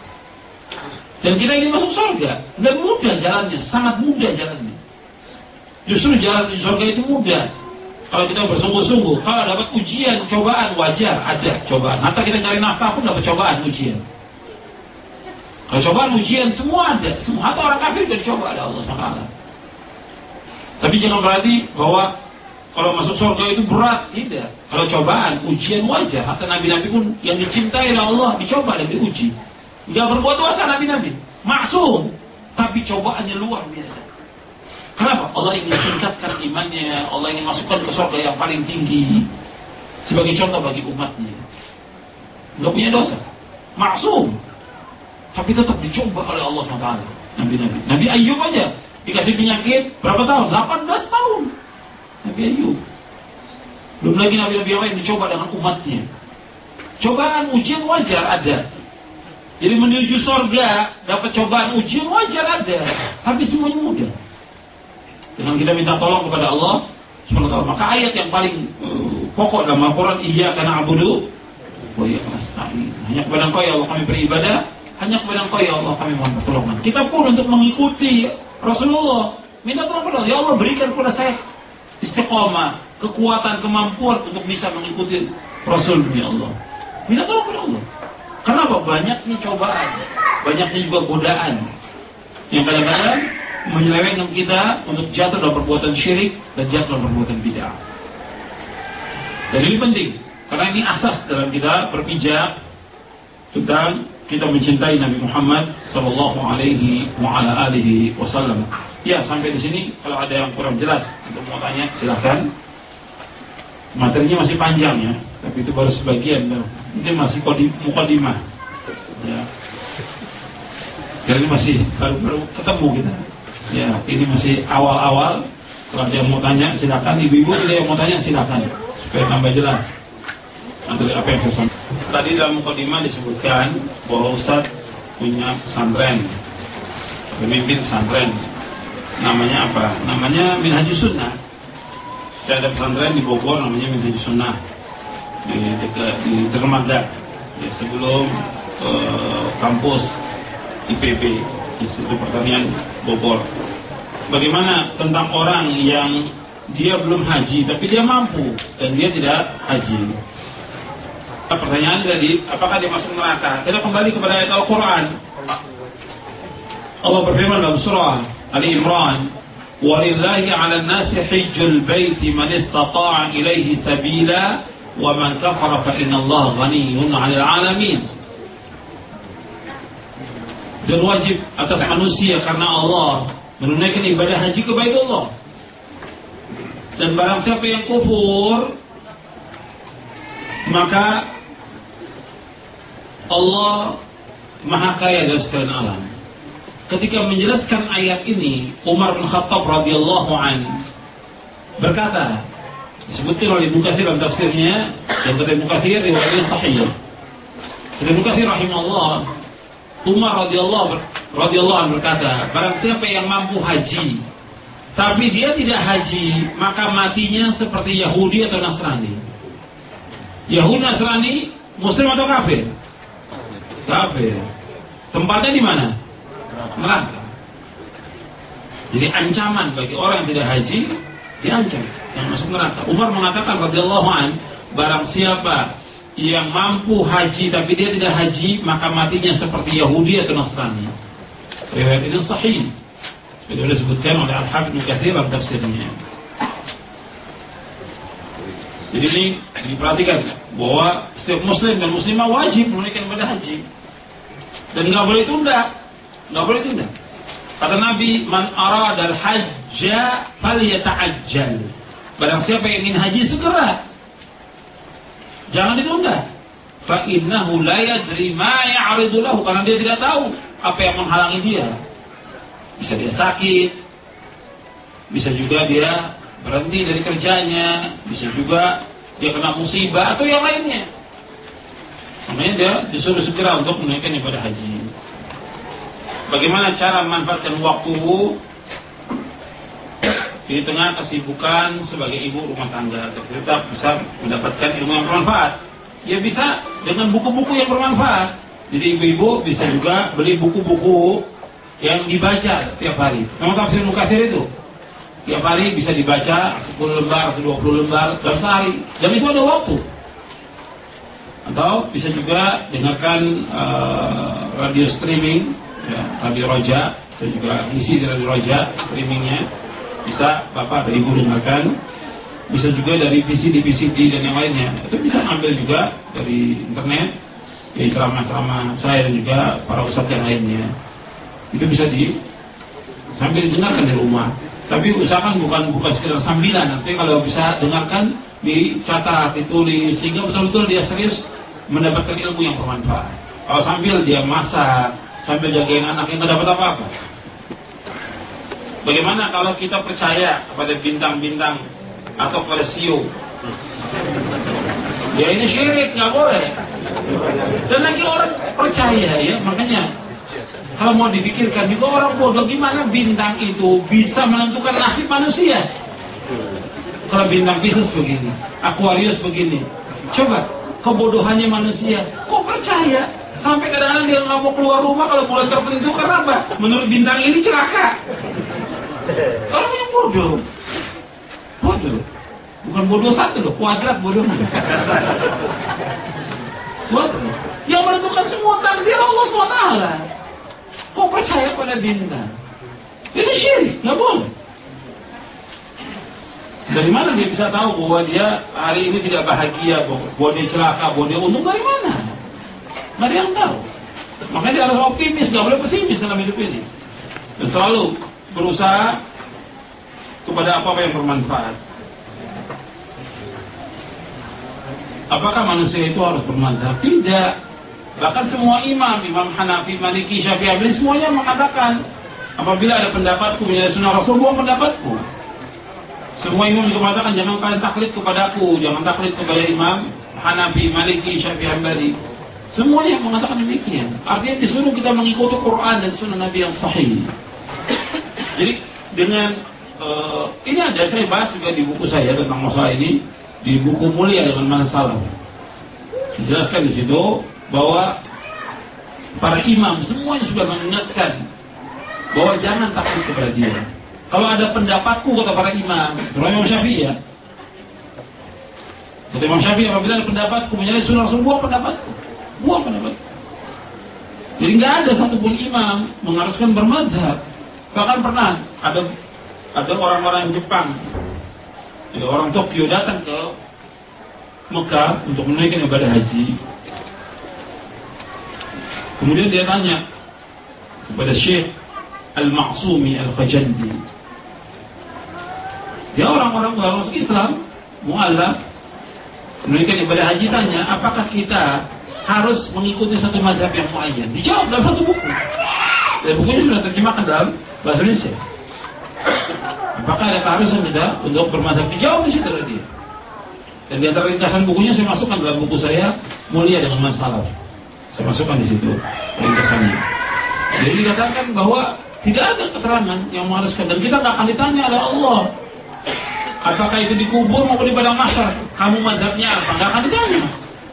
Dan kita ingin masuk surga, dan mudah jalannya, sangat mudah jalannya. Justru jalan di surga itu mudah kalau kita bersungguh-sungguh. Kalau dapat ujian, cobaan, wajar ada cobaan. Nanti kita cari nafkah pun dapat cobaan, ujian. Kalau cobaan, ujian, semua ada. Semua, atau orang kafir juga dicoba ada Allah SWT. Tapi jangan berarti bahwa kalau masuk surga itu berat, tidak. Kalau cobaan, ujian wajar. Hatta nabi-nabi pun yang dicintai oleh Allah dicoba dan diuji. Tidak berbuat dosa nabi-nabi, maksum, tapi cobaannya luar biasa. Kenapa? Allah ingin tingkatkan imannya, Allah ingin masukkan ke surga yang paling tinggi sebagai contoh bagi umatnya. Tidak punya dosa, maksum, tapi tetap dicoba oleh Allah SWT. Nabi-nabi, Nabi Ayub aja dikasih penyakit berapa tahun? 18 tahun. Nabi Ayub. Belum lagi nabi-nabi yang lain dicoba dengan umatnya. Cobaan ujian wajar ada. Jadi menuju surga dapat cobaan ujian wajar ada, tapi semuanya mudah. Dengan kita minta tolong kepada Allah SWT. Maka ayat yang paling pokok dalam Al-Quran, iyyaka na'budu wa iyyaka nasta'in. Hanya kepada Engkau ya Allah kami beribadah, hanya kepada Engkau ya Allah kami mohon pertolongan. Kita pun untuk mengikuti Rasulullah minta tolong kepada Allah, ya Allah berikan kepada saya istiqamah, kekuatan, kemampuan untuk bisa mengikuti Rasul ya Allah. Minta tolong kepada Allah. Kenapa? Banyaknya cobaan, banyaknya juga godaan yang kadang-kadang menyelewengkan kita untuk jatuh dalam perbuatan syirik dan jatuh dalam perbuatan bid'ah. Dan ini penting, karena ini asas dalam kita berpijak tentang kita mencintai Nabi Muhammad Sallallahu Alaihi Wasallam. Ya, sampai di sini. Kalau ada yang kurang jelas untuk mau tanya, silahkan. Materinya masih panjang ya, tapi itu baru sebagian. Ini masih mukadimah. Ya. Jadi ini masih baru ketemu kita. Ya, ini masih awal-awal. Kalau ada yang mau tanya, silakan. Ibu-ibu ada yang mau tanya, silakan. Supaya tambah jelas. Antara apa yang saya sampaikan. Tadi dalam mukadimah disebutkan bahwa Ustaz punya pesantren, pemimpin pesantren. Namanya apa? Namanya Minhajus Sunnah. Saya ada pesantren di Bogor namanya Minhajus Sunnah di Dermaga, ya, sebelum kampus IPB, Institut Pertanian Bogor. Bagaimana tentang orang yang dia belum haji tapi dia mampu dan dia tidak haji? Pertanyaan tadi, apakah dia masuk neraka? Kita kembali kepada ayat Al-Quran. Allah berfirman dalam surah Ali Imran, "Walillahi 'alan nasi hajjul baiti man istata'a ilaihi sabila, wa man kafara fa innallaha ghaniyyun 'anil 'alamin." Dan wajib atas manusia karena Allah menunaikan ibadah haji ke Baitullah. Dan barang siapa yang kufur, maka Allah Maha Kaya dari sekalian alam. Ketika menjelaskan ayat ini, Umar bin Khattab radhiyallahu an berkata, disebutkan oleh Ibnu Katsir dalam tafsirnya, dan kata Ibnu Katsir riwayatnya sahih. Ibnu Katsir rahimahullah, Umar radhiyallahu an berkata, barang siapa yang mampu haji, tapi dia tidak haji, maka matinya seperti Yahudi atau Nasrani. Yahudi Nasrani, Muslim atau kafir? Kafir. Tempatnya di mana? Neraka. Jadi ancaman bagi orang yang tidak haji, diancam yang masuk neraka. Umar mengatakan radhiyallahu an, barang siapa yang mampu haji tapi dia tidak haji, maka matinya seperti Yahudi atau Nasrani. Riwayat ini sahih. Sudah disebutkan oleh Al-Hafidz Ibnu Katsir dalam tafsirnya. Jadi ini diperhatikan bahwa setiap muslim dan muslimah wajib menunaikan ibadah haji. Dan nggak boleh tunda. Nggak boleh tunda. Kata Nabi, "Man aradal hajja falyata'ajjal." Barang siapa yang ingin haji segera. Jangan ditunda. Fa innahu la yadri ma ya'ridu lahu, karena dia tidak tahu apa yang menghalangi dia. Bisa dia sakit, bisa juga dia berhenti dari kerjanya, bisa juga dia kena musibah atau yang lainnya. Makanya dia disuruh segera untuk menunaikan ibadah haji. Bagaimana cara memanfaatkan waktu di tengah kesibukan sebagai ibu rumah tangga, tetap bisa mendapatkan ilmu yang bermanfaat? Ya bisa dengan buku-buku yang bermanfaat. Jadi ibu-ibu bisa juga beli buku-buku yang dibaca setiap hari. Nama tafsir Ibnu Katsir itu tiap hari bisa dibaca 10 lembar atau 20 lembar dalam sehari, dan itu ada waktu. Atau bisa juga dengarkan radio streaming, ya, Radio Roja. Saya juga isi di Radio Roja streamingnya, bisa bapak atau ibu dengarkan. Bisa juga dari VCD dan yang lainnya. Itu bisa ambil juga dari internet, ya, ceramah-ceramah saya dan juga para ustadz yang lainnya. Itu bisa sambil didengarkan di rumah. Tapi usahakan bukan sekedar sambilan. Nanti kalau bisa dengarkan, dicatat, ditulis, sehingga betul-betul dia serius mendapatkan ilmu yang bermanfaat. Kalau sambil dia masak, sambil jagain anaknya, nggak dapat apa-apa. Bagaimana kalau kita percaya kepada bintang-bintang atau kepada siu? Ya ini syirik, nggak boleh. Dan lagi orang percaya, ya, makanya kalau mau dipikirkan juga orang bodoh, gimana bintang itu bisa menentukan nasib manusia? Kalau bintang Pisces begini, Aquarius begini, coba kebodohannya manusia, kok percaya? Sampai kadang-kadang dia nggak mau keluar rumah kalau bulan tertentu, karena apa? Menurut bintang ini celaka. Orang yang bodoh, bukan bodoh satu loh, kuadrat bodohnya. Bodoh. Yang menentukan semua takdir Allah SWT. Kok percaya pada bintang? Ini syirik, nggak boleh. Dari mana dia bisa tahu bahwa dia hari ini tidak bahagia, bahwa dia celaka, bahwa dia untung? Dari mana? Nggak ada yang tahu. Makanya dia harus optimis, nggak boleh pesimis dalam hidup ini. Dan selalu berusaha kepada apa yang bermanfaat. Apakah manusia itu harus bermanfaat? Tidak. Bahkan semua imam Hanafi, Maliki, Syafi'i, Hambali, semuanya mengatakan, apabila ada pendapatku menjadi sunnah Rasul, buang pendapatku. Semua imam juga mengatakan, jangan kalian taklid kepadaku, jangan taklid kepada imam Hanafi, Maliki, Syafi'i, Hambali. Semuanya mengatakan demikian. Artinya disuruh kita mengikuti Quran dan sunnah Nabi yang sahih. Jadi dengan ini ada, saya bahas juga di buku saya tentang masalah ini, di buku Mulia dengan Masalah. Dijelaskan di situ bahwa para imam semuanya sudah mengingatkan bahwa jangan takut kepada dia. Kalau ada pendapatku, kata para imam, terutama Imam Syafi'i, ya, Kata Imam Syafi'i, apabila ada pendapatku menyelisih sunnah Rasul, buang pendapatku. Jadi nggak ada satupun imam mengharuskan bermadzhab. Bahkan pernah ada orang-orang Jepang, ada orang Tokyo datang ke Mekah untuk menunaikan ibadah haji. Kemudian dia tanya kepada Syekh Al-Ma'sumi Al-Khajandi. Dia orang-orang masuk Islam, mu'alaf, menunaikan ibadah haji, tanya, apakah kita harus mengikuti satu mazhab yang muayyan? Dijawab dalam satu buku. Dan bukunya sudah terjemahkan dalam bahasa Indonesia. Apakah ada keharusan kita untuk bermazhab? Dijawab di situ oleh dia. Dan di antara ringkasan bukunya saya masukkan dalam buku saya, Mulia dengan Masalah. Saya masukkan di situ ringkasannya. Jadi dikatakan bahwa tidak ada keterangan yang mengharuskan, dan kita tidak akan ditanya oleh Allah apakah itu dikubur maupun di padang mahsyar, kamu mazhabnya apa? Tidak akan ditanya.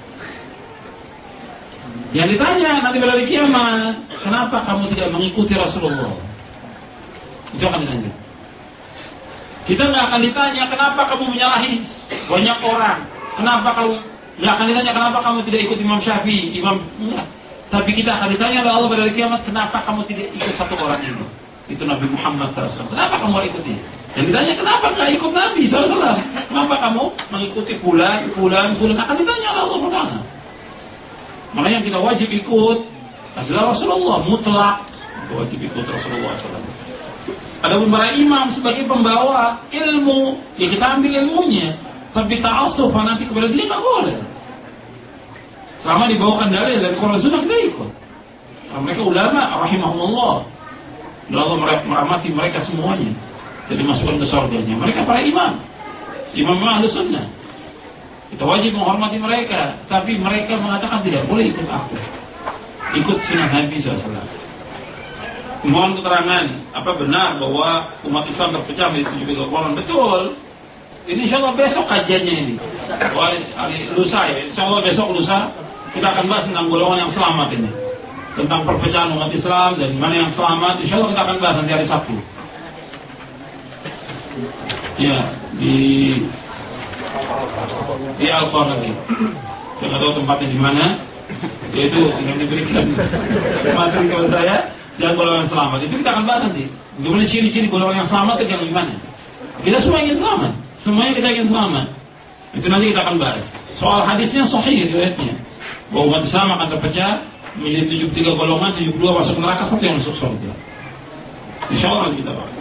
Yang ditanya nanti pada hari kiamat, kenapa kamu tidak mengikuti Rasulullah? Itu akan ditanya. Kita nggak akan ditanya kenapa kamu menyalahi banyak orang. Kenapa kamu nggak akan ditanya kenapa kamu tidak ikut Imam Syafi'i, enggak. Tapi kita akan ditanya oleh Allah pada hari kiamat, kenapa kamu tidak ikut satu orang ini? Itu Nabi Muhammad SAW. Kenapa kamu ikuti? Dan ditanya kenapa nggak ikut Nabi SAW? Kenapa kamu mengikuti bulan? Akan ditanya oleh Allah Taala. Makanya yang kita wajib ikut adalah Rasulullah, mutlak wajib ikut Rasulullah SAW. Adapun para imam sebagai pembawa ilmu, ya kita ambil ilmunya. Tapi ta'assuf fanatik kepada dia nggak boleh. Selama dibawakan dari Quran Sunnah kita ikut. Nah, mereka ulama rahimahumullah. Dan Allah merahmati mereka semuanya. Jadi masukkan ke surganya. Mereka para imam Ahlus Sunnah. Kita wajib menghormati mereka. Tapi mereka mengatakan tidak boleh ikut aku. Ikut sunnah Nabi SAW. Mohon keterangan, apa benar bahwa umat Islam terpecah menjadi 73 golongan? Betul. Ini insya Allah besok kajiannya ini. Hari lusa ya. Insya Allah besok lusa kita akan bahas tentang golongan yang selamat ini. Tentang perpecahan umat Islam dan mana yang selamat. Insya Allah kita akan bahas nanti hari Sabtu. Ya, di Al-Qur'an lagi. Saya nggak tahu tempatnya di mana. Yaitu yang diberikan materi kepada saya. Dan golongan selamat. Itu kita akan bahas nanti. Bagaimana ciri-ciri golongan yang selamat itu yang gimana? Kita semua ingin selamat. Semuanya kita ingin selamat. Itu nanti kita akan bahas. Soal hadisnya sahih riwayatnya. Bahwa umat Islam akan terpecah menjadi 73 golongan, 72 masuk neraka, 1 yang masuk surga. Insyaallah nanti kita bahas.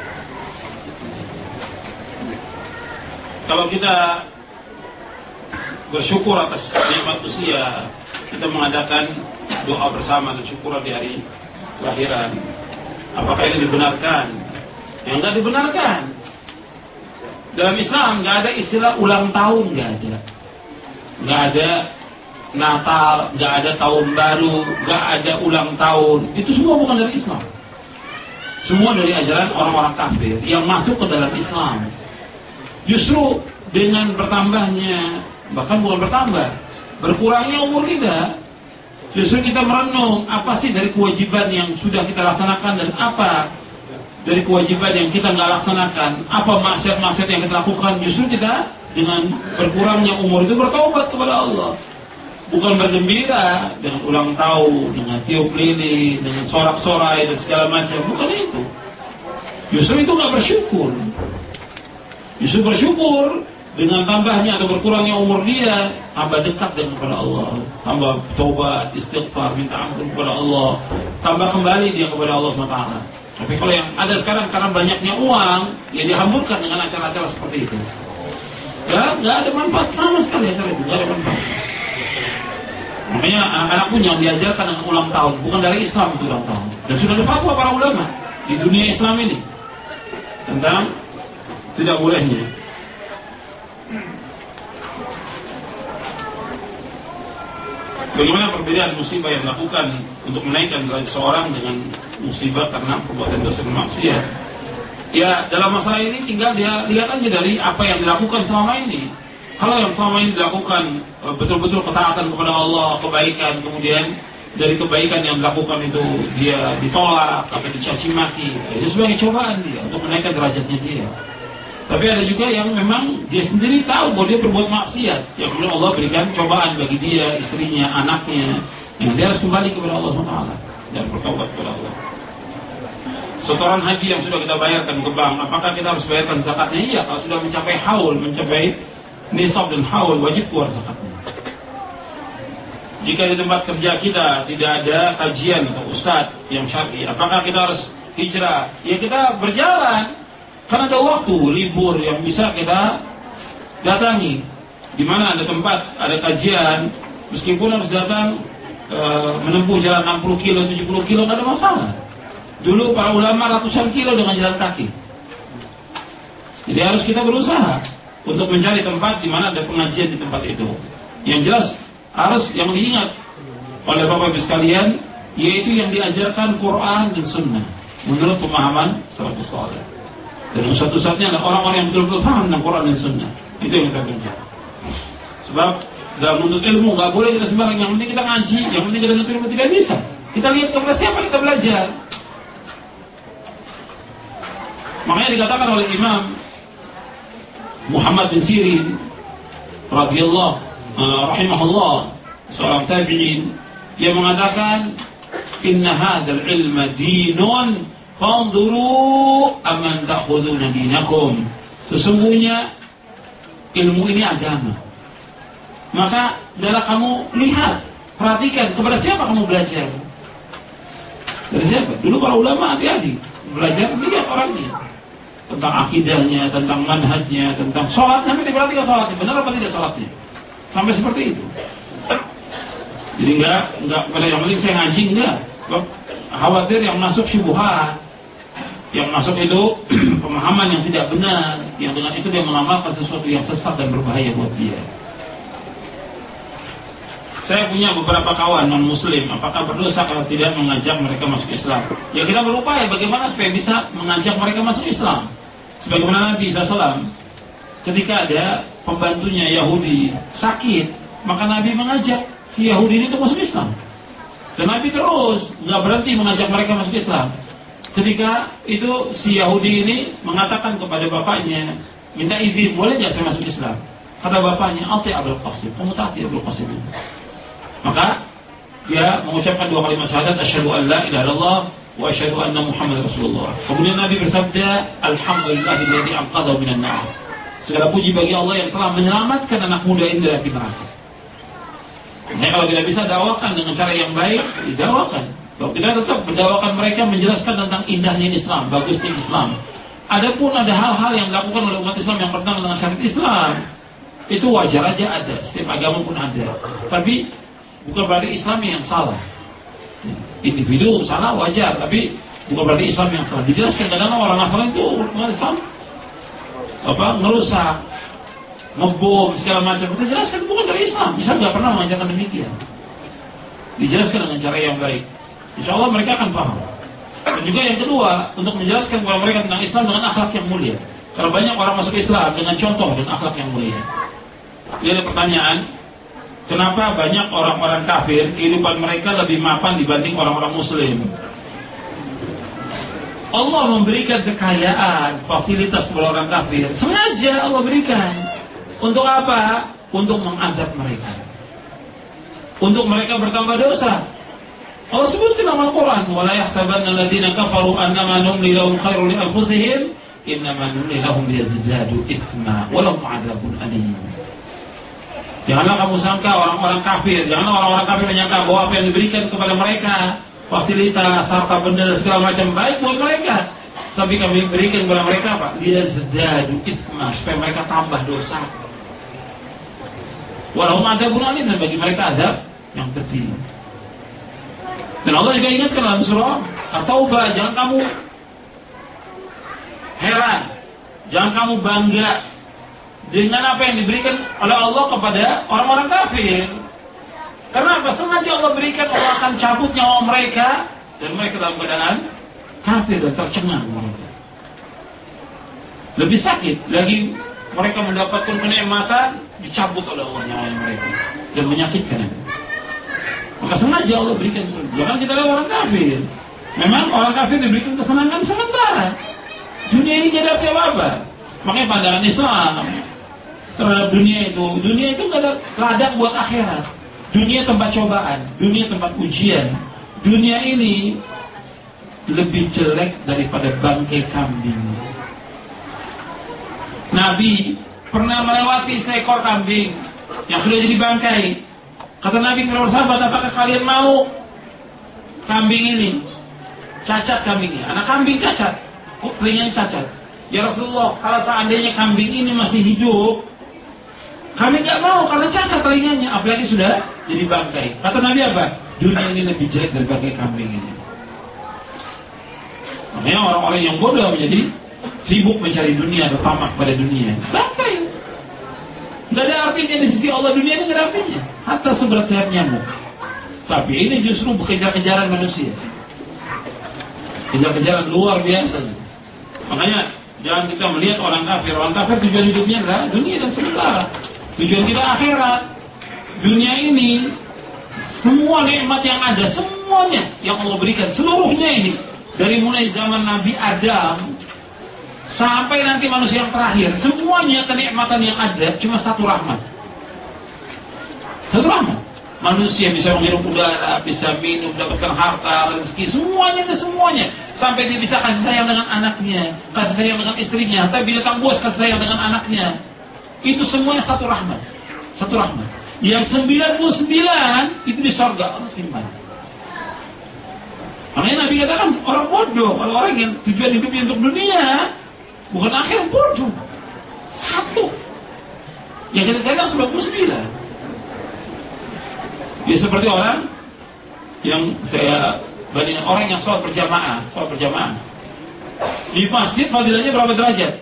Kalau kita bersyukur atas nikmat usia, kita mengadakan doa bersama dan syukur di hari kelahiran. Apakah ini dibenarkan? Yang enggak dibenarkan. Dalam Islam nggak ada istilah ulang tahun, nggak ada Natal, nggak ada tahun baru, nggak ada ulang tahun. Itu semua bukan dari Islam. Semua dari ajaran orang-orang kafir yang masuk ke dalam Islam. Justru dengan bertambahnya, bahkan bukan bertambah, berkurangnya umur kita, justru kita merenung apa sih dari kewajiban yang sudah kita laksanakan dan apa dari kewajiban yang kita nggak laksanakan, apa maksiat-maksiat yang kita lakukan. Justru kita dengan berkurangnya umur itu bertaubat kepada Allah, bukan bergembira dengan ulang tahun, dengan tiup lilin, dengan sorak-sorai dan segala macam. Bukan itu. Justru itu nggak bersyukur. Justru bersyukur dengan tambahnya atau berkurangnya umur dia, tambah dekat dengan kepada Allah, tambah taubat, istighfar, minta ampun kepada Allah, tambah kembali dia kepada Allah SWT. Tapi kalau yang ada sekarang karena banyaknya uang, ya dihamburkan dengan acara-acara seperti itu. Ya, nggak ada manfaat sama sekali acara itu, nggak ada manfaat. Makanya anak-anak pun yang diajarkan dengan ulang tahun, bukan dari Islam itu ulang tahun. Dan sudah ada fatwa para ulama di dunia Islam ini tentang tidak bolehnya. Bagaimana perbedaan musibah yang dilakukan untuk menaikkan derajat seorang dengan musibah karena perbuatan dosa dan maksiat? Ya, dalam masalah ini tinggal dia lihat aja dari apa yang dilakukan selama ini. Kalau yang selama ini dilakukan betul-betul ketaatan kepada Allah, kebaikan, kemudian dari kebaikan yang dilakukan itu dia ditolak atau dicaci maki, itu sebagai cobaan dia untuk menaikkan derajatnya dia. Tapi ada juga yang memang dia sendiri tahu bahwa dia berbuat maksiat. Yang kemudian Allah berikan cobaan bagi dia, istrinya, anaknya. Yang dia harus kembali kepada Allah SWT dan bertobat kepada Allah. Setoran haji yang sudah kita bayarkan ke bank, apakah kita harus bayarkan zakatnya? Iya, kalau sudah mencapai haul, mencapai nisab dan haul, wajib keluar zakatnya. Jika di tempat kerja kita tidak ada kajian atau ustadz yang syar'i, apakah kita harus hijrah? Ya kita berjalan. Karena ada waktu libur yang bisa kita datangi. Di mana ada tempat, ada kajian, meskipun harus datang menempuh jalan 60 kilo, 70 kilo, tidak ada masalah. Dulu para ulama ratusan kilo dengan jalan kaki. Jadi harus kita berusaha untuk mencari tempat di mana ada pengajian di tempat itu. Yang jelas harus yang diingat oleh Bapak Ibu sekalian, yaitu yang diajarkan Quran dan Sunnah menurut pemahaman salafus saleh. Dan satu-satunya adalah orang-orang yang betul-betul paham tentang Quran dan Sunnah. Itu yang kita kerja. Sebab dalam menuntut ilmu nggak boleh kita sembarang. Yang penting kita ngaji, yang penting kita menuntut ilmu, tidak bisa. Kita lihat kepada siapa kita belajar. Makanya dikatakan oleh Imam Muhammad bin Sirin radhiyallahu rahimahullah, seorang tabi'in, dia mengatakan inna hadzal ilma dinun fanzuru amman ta'khuduna dinakum. Sesungguhnya ilmu ini agama. Maka adalah kamu lihat, perhatikan kepada siapa kamu belajar. Dari siapa? Dulu para ulama hati-hati belajar, lihat orangnya, tentang akidahnya, tentang manhajnya, tentang sholatnya. Nanti diperhatikan sholatnya, benar apa tidak sholatnya. Sampai seperti itu. Jadi enggak pada yang penting saya ngaji, enggak. Khawatir yang masuk syubhat, yang masuk itu pemahaman yang tidak benar, yang dengan itu dia mengamalkan sesuatu yang sesat dan berbahaya buat dia. Saya punya beberapa kawan non-muslim, apakah berdosa kalau tidak mengajak mereka masuk Islam? Ya kita berupaya bagaimana supaya bisa mengajak mereka masuk Islam. Sebagaimana Nabi SAW, ketika ada pembantunya Yahudi sakit, maka Nabi mengajak si Yahudi ini untuk masuk Islam. Dan Nabi terus nggak berhenti mengajak mereka masuk Islam. Ketika itu si Yahudi ini mengatakan kepada bapaknya, minta izin, boleh nggak saya masuk Islam? Kata bapaknya, Ati Abdul Qasim, kamu taati Abdul Qasim. Maka dia mengucapkan 2 kalimat syahadat, asyhadu an la ilaha illallah wa asyhadu anna Muhammad Rasulullah. Kemudian Nabi bersabda, alhamdulillahilladzi anqadhahu minan nar. Segala puji bagi Allah yang telah menyelamatkan anak muda ini dari neraka. Nah, kalau tidak bisa dakwakan dengan cara yang baik, didakwakan. Kalau kita tetap mendakwakan mereka, menjelaskan tentang indahnya Islam, bagusnya Islam. Adapun ada hal-hal yang dilakukan oleh umat Islam yang bertentangan dengan syariat Islam, itu wajar aja ada, setiap agama pun ada. Tapi bukan berarti Islam yang salah. Individu salah wajar, tapi bukan berarti Islam yang salah. Dijelaskan kadang orang Nasrani itu umat Islam ngerusak, ngebom segala macam. Kita jelaskan bukan dari Islam. Islam nggak pernah mengajarkan demikian. Dijelaskan dengan cara yang baik. Insya Allah mereka akan paham. Dan juga yang kedua, untuk menjelaskan kepada mereka tentang Islam dengan akhlak yang mulia. Kalau banyak orang masuk Islam dengan contoh dan akhlak yang mulia. Ini ada pertanyaan, kenapa banyak orang-orang kafir kehidupan mereka lebih mapan dibanding orang-orang Muslim? Allah memberikan kekayaan, fasilitas kepada orang kafir. Sengaja Allah berikan. Untuk apa? Untuk mengazab mereka. Untuk mereka bertambah dosa. Allah sebutkan dalam Al-Quran, وَلَا يَحْسَبَنَّ الَّذِينَ كَفَرُوا أَنَّمَا نُمْلِي لَهُمْ خَيْرٌ لِأَنفُسِهِمْ إِنَّمَا نُمْلِي لَهُمْ لِيَزْدَادُوا إِثْمًا وَلَهُمْ عَذَابٌ أَلِيمٌ. Janganlah kamu sangka orang-orang kafir, janganlah orang-orang kafir menyangka bahwa apa yang diberikan kepada mereka, fasilitas, harta benda dan segala macam baik buat mereka. Tapi kami berikan kepada mereka apa? لِيَزْدَادُوا إِثْمًا, supaya mereka tambah dosa. وَلَهُمْ عَذَابٌ أَلِيمٌ, dan bagi mereka azab yang pedih. Dan Allah juga ingatkan dalam surah At-Taubah, jangan kamu heran, jangan kamu bangga dengan apa yang diberikan oleh Allah kepada orang-orang kafir. Karena apa? Sengaja Allah berikan, Allah akan cabut nyawa mereka dan mereka dalam keadaan kafir dan tercengang mereka. Lebih sakit lagi mereka mendapatkan kenikmatan, dicabut oleh Allah nyawa mereka dan menyakitkan. Maka sengaja Allah berikan. Jangan kita lihat orang kafir. Memang orang kafir diberikan kesenangan sementara. Dunia ini jadi apa-apa. Makanya pandangan Islam terhadap dunia itu nggak ada ladang buat akhirat. Dunia tempat cobaan, dunia tempat ujian. Dunia ini lebih jelek daripada bangkai kambing. Nabi pernah melewati seekor kambing yang sudah jadi bangkai. Kata Nabi kepada sahabat, apakah kalian mau kambing ini? Cacat kambingnya, anak kambing cacat, telinganya cacat. Ya Rasulullah, kalau seandainya kambing ini masih hidup, kami nggak mau karena cacat telinganya, apalagi sudah jadi bangkai. Kata Nabi apa? Dunia ini lebih jelek dari bangkai kambing ini. Makanya orang-orang yang bodoh menjadi sibuk mencari dunia, bertamak pada dunia. Bangkai. Nggak ada artinya di sisi Allah, dunia ini nggak ada artinya. Hatta seberat sayap nyamuk. Tapi ini justru kejar-kejaran manusia. Kejar-kejaran luar biasa. Makanya jangan kita melihat orang kafir. Orang kafir tujuan hidupnya adalah dunia dan sementara. Tujuan kita akhirat. Dunia ini semua nikmat yang ada, semuanya yang Allah berikan, seluruhnya ini dari mulai zaman Nabi Adam sampai nanti manusia yang terakhir, semuanya kenikmatan yang ada cuma satu rahmat. Satu rahmat. Manusia bisa menghirup udara, bisa minum, dapatkan harta, rezeki, semuanya. Sampai dia bisa kasih sayang dengan anaknya, kasih sayang dengan istrinya, tapi binatang buas kasih sayang dengan anaknya. Itu semuanya satu rahmat. Satu rahmat. Yang 99 itu di surga, Allah timbang. Makanya Nabi katakan orang bodoh, kalau orang yang tujuan hidupnya untuk dunia, bukan akhirat, bodoh. Satu. Yang kita sayang 99. Dia seperti orang yang saya bandingkan orang yang sholat berjamaah. Di masjid fadilahnya berapa derajat?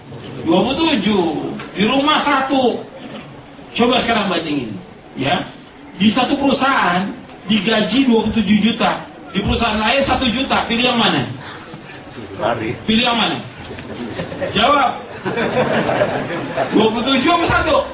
27. Di rumah 1. Coba sekarang bandingin, ya. Di satu perusahaan digaji 27 juta, di perusahaan lain 1 juta. Pilih yang mana? Pilih yang mana? Jawab. 27 apa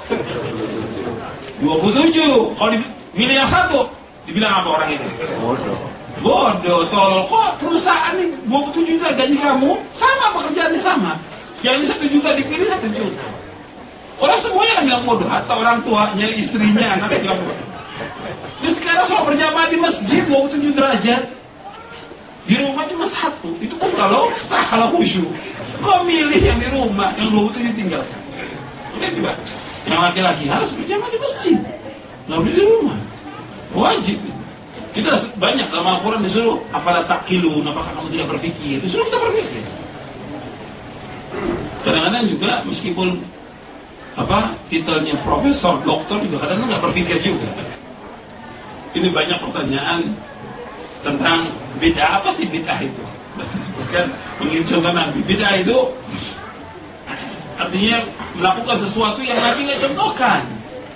1? 27. Kalau milih yang 1, dibilang apa orang itu? Bodoh, tolol. Kok perusahaan ini 27 juta gaji kamu, sama pekerjaannya sama. Yang ini 1 juta dipilih 1 juta. Orang semuanya kan bilang bodoh, atau orang tuanya, istrinya, anaknya bilang bodoh. Dan sekarang soal berjamaah di masjid 27 derajat, di rumah cuma 1. Itu pun kalau sah, kalau khusyuk. Kok milih yang di rumah, yang 27 tinggalkan? Oke, coba. Yang laki-laki harus berjamaah di masjid, nggak boleh di rumah. Wajib. Kita banyak dalam Al-Quran disuruh apalah takilun, apakah kamu tidak berpikir? Disuruh kita berpikir. Kadang-kadang juga meskipun titelnya profesor, doktor juga kadang-kadang nggak berpikir juga. Ini banyak pertanyaan tentang bid'ah. Apa sih bid'ah itu? Bukan mengingat contoh Nabi. Bid'ah itu artinya melakukan sesuatu yang Nabi nggak contohkan.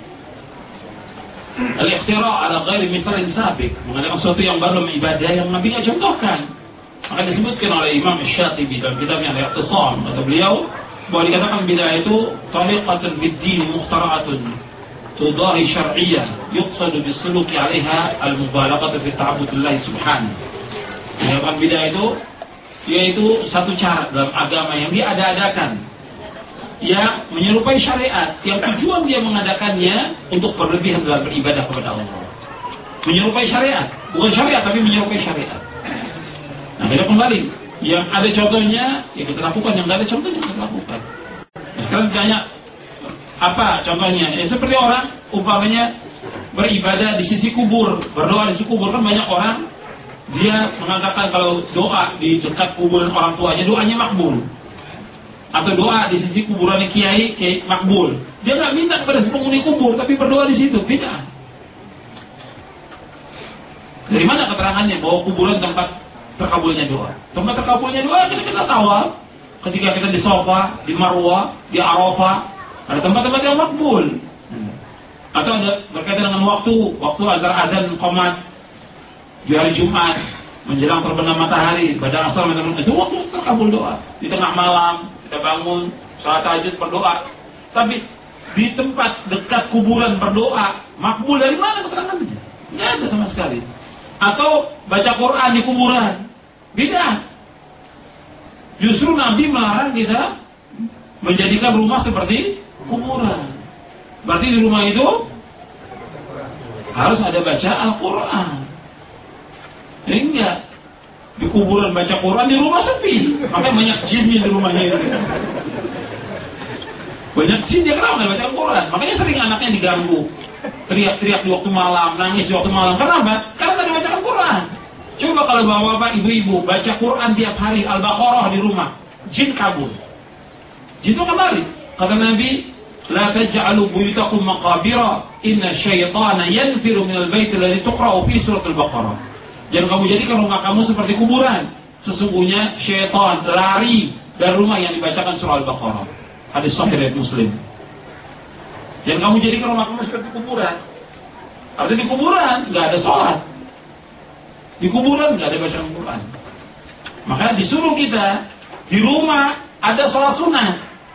Al-ikhtira' ala ghairi mithalin sabiq, mengadakan sesuatu yang baru ibadah yang Nabi nggak contohkan. Maka disebutkan oleh Imam Syatibi dalam kitabnya Al-Iqtisam, kata beliau bahwa dikatakan bid'ah itu tariqatun bid-din mukhtara'atun tudahi syar'iyyah yuqsadu bisuluki 'alaiha al-mubalaghatu fi ta'abbudillah subhanahu. Dikatakan bid'ah itu yaitu satu cara dalam agama yang diada-adakan, yang menyerupai syariat, yang tujuan dia mengadakannya untuk berlebihan dalam beribadah kepada Allah. Menyerupai syariat, bukan syariat tapi menyerupai syariat. Nah, kita kembali, yang ada contohnya ya kita lakukan, yang tidak ada contohnya kita lakukan. Nah, sekarang ditanya apa contohnya? Ya, seperti orang umpamanya beribadah di sisi kubur, berdoa di sisi kubur. Kan banyak orang dia mengatakan kalau doa di dekat kuburan orang tuanya doanya makbul, atau doa di sisi kuburan kiai makbul. Dia nggak minta kepada penghuni kubur, tapi berdoa di situ. Beda. Dari mana keterangannya bahwa kuburan tempat terkabulnya doa? Tempat terkabulnya doa kita tawaf, ketika kita di Sofa, di Marwah, di Arafah, ada tempat-tempat yang makbul. Atau ada berkaitan dengan waktu antara azan qomat di hari Jumat menjelang terbenam matahari, pada asar itu waktu terkabul doa. Di tengah malam kita bangun, salat tahajud berdoa. Tapi di tempat dekat kuburan berdoa makbul, dari mana keterangannya? Tidak ada sama sekali. Atau baca Quran di kuburan, beda. Justru Nabi melarang kita menjadikan rumah seperti kuburan. Berarti di rumah itu harus ada baca Al-Quran. Ini enggak. Di kuburan baca Quran, di rumah sepi. Makanya banyak jinnya di rumahnya itu. Banyak jin dia kenapa baca Al-Quran. Makanya sering anaknya diganggu, teriak-teriak di waktu malam, nangis di waktu malam. Kenapa? Karena tadi baca Al-Quran. Coba kalau bapak-bapak, ibu-ibu baca Quran tiap hari Al-Baqarah di rumah, jin kabur. Jin itu kembali. Kata Nabi, la taj'alu buyutakum maqabira, inna syaitana yanfiru minal bait alladhi tuqra'u fi surat Al-Baqarah. Jangan kamu jadikan rumah kamu seperti kuburan. Sesungguhnya syaitan lari dari rumah yang dibacakan surah Al-Baqarah. Hadis sahih riwayat Muslim. Jangan kamu jadikan rumah kamu seperti kuburan. Artinya di kuburan nggak ada sholat. Di kuburan nggak ada bacaan Quran. Makanya disuruh kita di rumah ada sholat sunnah.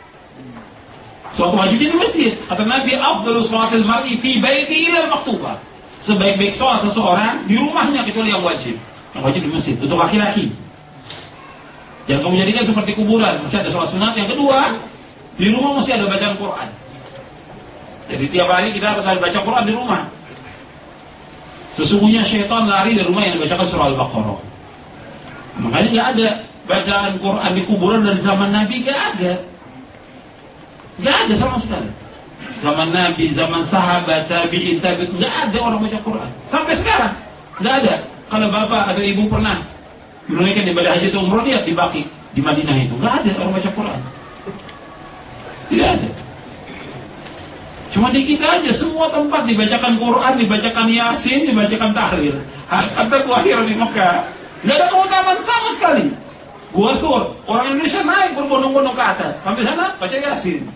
Sholat wajib di masjid. Kata Nabi, afdalu sholatil mar'i fi baiti ila al-maktubah. Sebaik-baik sholat seseorang di rumahnya kecuali yang wajib. Yang wajib di masjid untuk laki-laki. Jangan kamu jadikan seperti kuburan. Masih ada sholat sunat. Yang kedua, di rumah masih ada bacaan Quran. Jadi tiap hari kita harus ada baca Quran di rumah. Sesungguhnya syaitan lari dari rumah yang dibacakan surah Al-Baqarah. Makanya nggak ada bacaan Quran di kuburan dari zaman Nabi, nggak ada. Nggak ada sama sekali. Zaman Nabi, zaman sahabat, tabi'in, nggak ada orang baca Quran. Sampai sekarang nggak ada. Kalau bapak atau ibu pernah menunaikan ibadah haji atau umroh, lihat di Baqi, di Madinah itu nggak ada orang baca Quran. Tidak ada. Cuma di kita aja semua tempat dibacakan Quran, dibacakan Yasin, dibacakan tahlil. Hatta gua akhir di Mekah, nggak ada keutamaan sama sekali. Gua tur, orang Indonesia naik berbondong-bondong ke atas, sampai sana baca Yasin.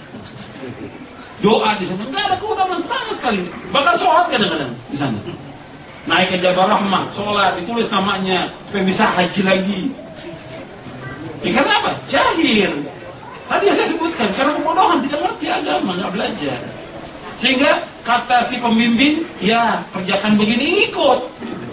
Doa di sana, nggak ada keutamaan sama sekali. Bahkan sholat kadang-kadang di sana. Naik ke Jabal Rahmah, sholat, ditulis namanya, supaya bisa haji lagi. Ya karena apa? Jahil. Tadi yang saya sebutkan, karena kebodohan, tidak ngerti agama, nggak belajar. Sehingga kata si pembimbing, ya kerjakan begini, ikut.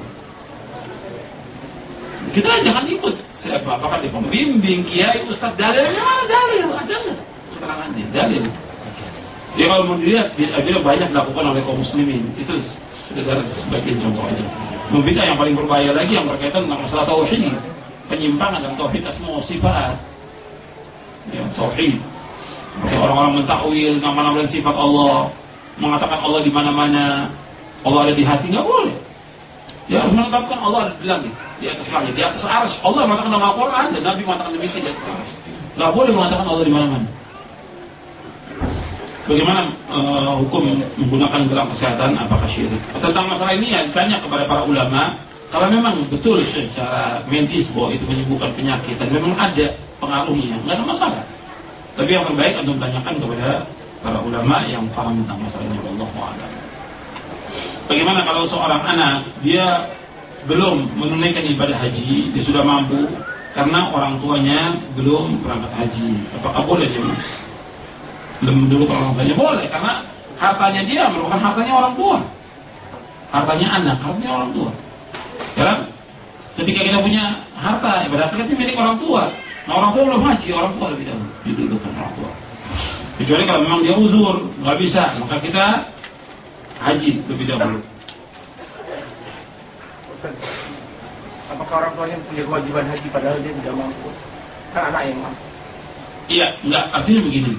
Kita jangan ikut. Siapa? Apakah di pembimbing, kiai, ustaz, dalilnya mana dalil? Ada nggak? Keterangannya, dalil. Ya kalau mau dilihat, bila banyak dilakukan oleh kaum muslimin. Itu sudah sebagian contoh aja. Membidah yang paling berbahaya lagi yang berkaitan dengan masalah tauhid, penyimpangan dalam tauhid asma wa sifat. Ya, tauhid. Orang-orang mentakwil nama-nama dan sifat Allah, mengatakan Allah di mana-mana, Allah ada di hati, nggak boleh. Ya harus menetapkan Allah ada di langit, di atas langit, di atas arsy. Allah mengatakan nama Al-Quran dan Nabi mengatakan demikian di atas arsy. Nggak boleh mengatakan Allah di mana-mana. Bagaimana hukum menggunakan gelang kesehatan? Apakah syirik? Tentang masalah ini ya ditanya kepada para ulama. Kalau memang betul secara medis bahwa itu menyembuhkan penyakit dan memang ada pengaruhnya, nggak ada masalah. Tapi yang terbaik untuk tanyakan kepada para ulama yang paham tentang masalah ini. Wallahu a'lam. Bagaimana kalau seorang anak dia belum menunaikan ibadah haji, dia sudah mampu karena orang tuanya belum berangkat haji, apakah boleh dia belum dulu orang tuanya? Boleh, karena hartanya dia merupakan hartanya orang tua, hartanya anak, hartanya orang tua. Sekarang ketika kita punya harta, berarti itu milik orang tua. Nah orang tua belum haji, orang tua lebih dahulu didulukan orang tua. Kecuali kalau memang dia uzur, nggak bisa, maka kita haji lebih dahulu. Apakah orang tuanya punya kewajiban haji padahal dia tidak mampu? Kan anak yang mampu. Iya, enggak, artinya begini.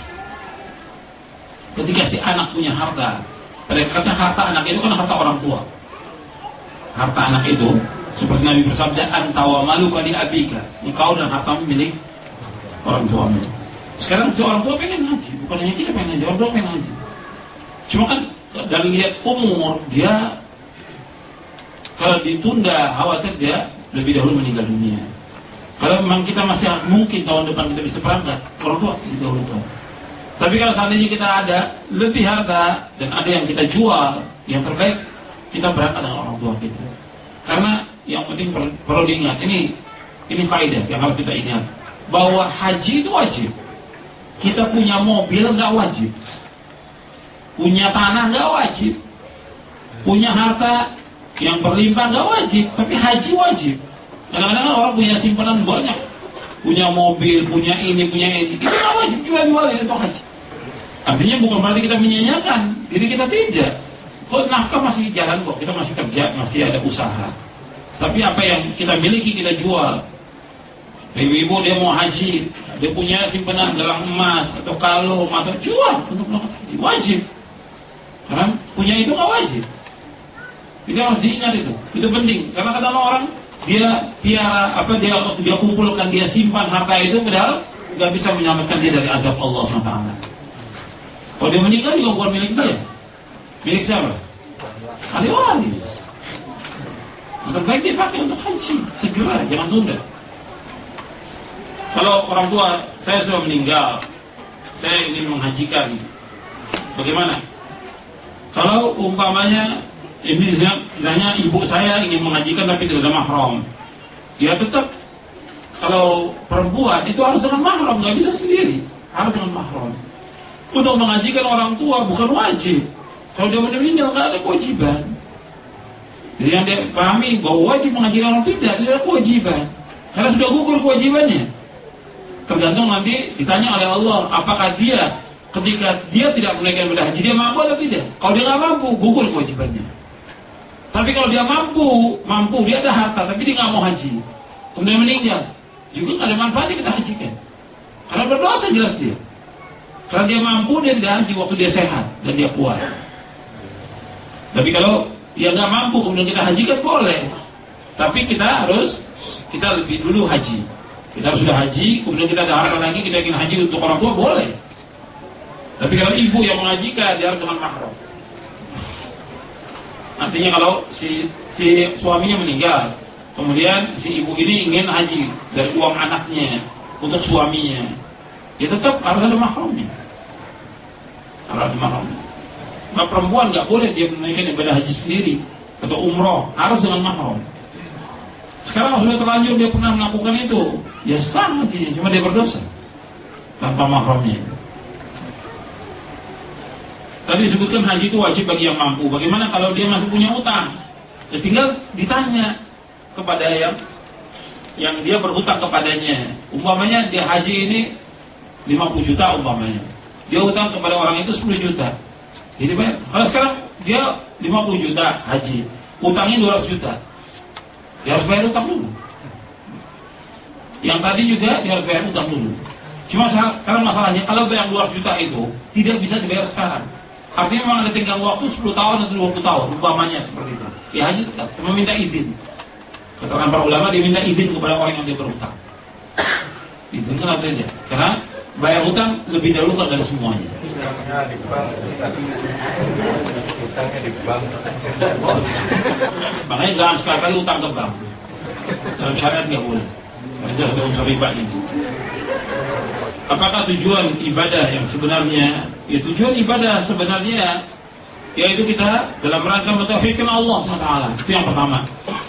Ketika si anak punya harta, kata harta anak itu kan harta orang tua. Harta anak itu, seperti Nabi bersabda, anta wa maluka li abika. Engkau dan hartamu milik orang tuamu. Sekarang si orang tua pengen haji, bukan hanya kita pengen haji, orang tua pengen haji. Cuma kan dari lihat umur dia, kalau ditunda khawatir dia lebih dahulu meninggal dunia. Kalau memang kita masih mungkin tahun depan kita bisa berangkat, orang tua lebih dahulu. Tapi kalau seandainya kita ada lebih harta dan ada yang kita jual, yang terbaik kita berangkat dengan orang tua kita. Karena yang penting perlu diingat, ini faedah yang harus kita ingat, bahwa haji itu wajib. Kita punya mobil nggak wajib, punya tanah nggak wajib, punya harta yang berlimpah nggak wajib, tapi haji wajib. Kadang-kadang orang punya simpanan banyak, punya mobil, punya ini, kita nggak wajib jual itu haji. Artinya bukan berarti kita menyanyiakan diri kita, tidak. Kok nafkah masih jalan kok, kita masih kerja, masih ada usaha. Tapi apa yang kita miliki kita jual. Ibu-ibu dia mau haji, dia punya simpanan gelang emas atau kalung atau jual untuk melakukan haji, wajib. Karena punya itu nggak wajib. Kita harus diingat itu penting. Karena kadang orang dia piara dia kumpulkan, dia simpan harta itu, padahal nggak bisa menyelamatkan dia dari azab Allah SWT. Kalau dia meninggal juga bukan milik dia. Milik siapa? Ahli waris. Untuk baik dia pakai untuk haji, segera, jangan tunda. Kalau orang tua saya sudah meninggal, saya ingin menghajikan, bagaimana? Kalau umpamanya ini misalnya ibu saya ingin menghajikan tapi tidak ada mahram, ya tetap kalau perempuan itu harus dengan mahram, nggak bisa sendiri, harus dengan mahram. Untuk menghajikan orang tua bukan wajib. Kalau dia meninggal nggak ada kewajiban. Jadi yang dia pahami bahwa wajib menghajikan orang tidak ada kewajiban, karena sudah gugur kewajibannya. Tergantung nanti ditanya oleh Allah, apakah dia ketika dia tidak menunaikan ibadah haji dia mampu atau tidak. Kalau dia nggak mampu, gugur kewajibannya. Tapi kalau dia mampu, dia ada harta, tapi dia nggak mau haji, kemudian meninggal, juga nggak ada manfaatnya kita hajikan. Karena berdosa jelas dia. Karena dia mampu, dia tidak haji waktu dia sehat dan dia kuat. Tapi kalau dia nggak mampu, kemudian kita hajikan boleh. Tapi kita lebih dulu haji. Kita sudah haji, kemudian kita ada harta lagi, kita ingin haji untuk orang tua boleh. Tapi kalau ibu yang mengajikan, dia harus dengan mahram. Artinya kalau si suaminya meninggal, kemudian si ibu ini ingin haji dari uang anaknya untuk suaminya, ya tetap harus ada mahramnya. Harus ada mahramnya. Nah, perempuan nggak boleh dia menunaikan ibadah haji sendiri atau umroh, harus dengan mahram. Sekarang sudah terlanjur dia pernah melakukan itu, ya sah hajinya, cuma dia berdosa tanpa mahramnya. Tadi disebutkan haji itu wajib bagi yang mampu. Bagaimana kalau dia masih punya utang? Ya tinggal ditanya kepada yang dia berhutang kepadanya. Umpamanya dia haji ini 50 juta umpamanya. Dia hutang kepada orang itu 10 juta. Jadi banyak. Kalau sekarang dia 50 juta haji, utangnya 200 juta. Dia harus bayar utang dulu. Yang tadi juga dia harus bayar utang dulu. Cuma sekarang masalahnya kalau bayar 200 juta itu tidak bisa dibayar sekarang. Artinya memang ada tenggang waktu 10 tahun atau 20 tahun, umpamanya seperti itu. Ya haji tetap meminta izin. Keterangan para ulama dia minta izin kepada orang yang dia berhutang. Izin kenapa tidak? Karena bayar hutang lebih dahulu dari semuanya. Hutangnya di bank. Makanya jangan sekali-kali hutang ke bank. Dalam syariat nggak boleh. Ada unsur riba ini. Apakah tujuan ibadah yang sebenarnya? Ya tujuan ibadah sebenarnya yaitu kita dalam rangka mentauhidkan Allah SWT. Itu yang pertama.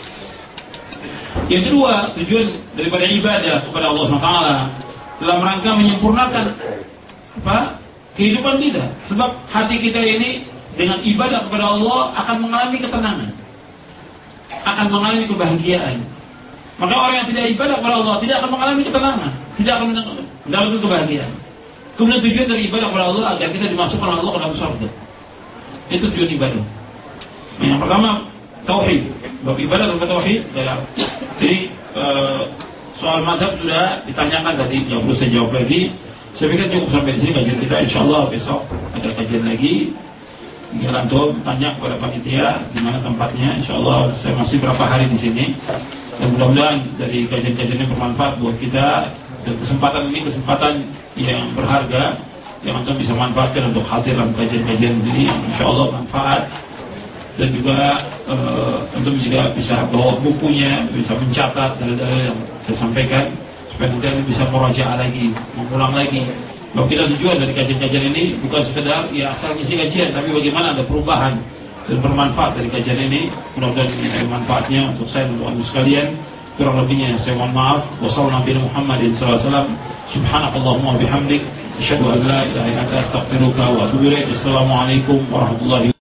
Yang kedua, tujuan daripada ibadah kepada Allah SWT dalam rangka menyempurnakan kehidupan kita. Sebab hati kita ini dengan ibadah kepada Allah akan mengalami ketenangan, akan mengalami kebahagiaan. Maka orang yang tidak ibadah kepada Allah tidak akan mengalami ketenangan, tidak akan mendapatkan kebahagiaan. Kemudian tujuan dari ibadah kepada Allah agar kita dimasukkan oleh Allah ke dalam surga. Itu tujuan ibadah. Yang pertama tauhid. Bab ibadah dan tauhid. Jadi soal mazhab sudah ditanyakan tadi, nggak perlu saya jawab lagi. Saya pikir cukup sampai di sini kajian kita. Insyaallah besok ada kajian lagi. Tinggal antum tanya kepada panitia di mana tempatnya. Insyaallah saya masih berapa hari di sini. Dan mudah-mudahan dari kajian-kajian ini bermanfaat buat kita. Dan kesempatan ini kesempatan yang berharga yang antum bisa manfaatkan untuk hadir dalam kajian-kajian ini. Insyaallah manfaat. Dan juga antum juga bisa bawa bukunya, bisa mencatat dalil-dalil yang saya sampaikan supaya nanti bisa merajaah lagi, mengulang lagi. Kalau kita tujuan dari kajian-kajian ini bukan sekedar ya asal ngisi kajian, tapi bagaimana ada perubahan dan bermanfaat dari kajian ini. Mudah-mudahan ini ada manfaatnya untuk saya dan untuk sekalian. Kurang lebihnya saya mohon maaf. Wassalamualaikum warahmatullahi wabarakatuh. Subhanakallahumma wa bihamdik, asyhadu an la ilaha illa anta astaghfiruka wa atubu ilaik. Assalamualaikum warahmatullahi wabarakatuh.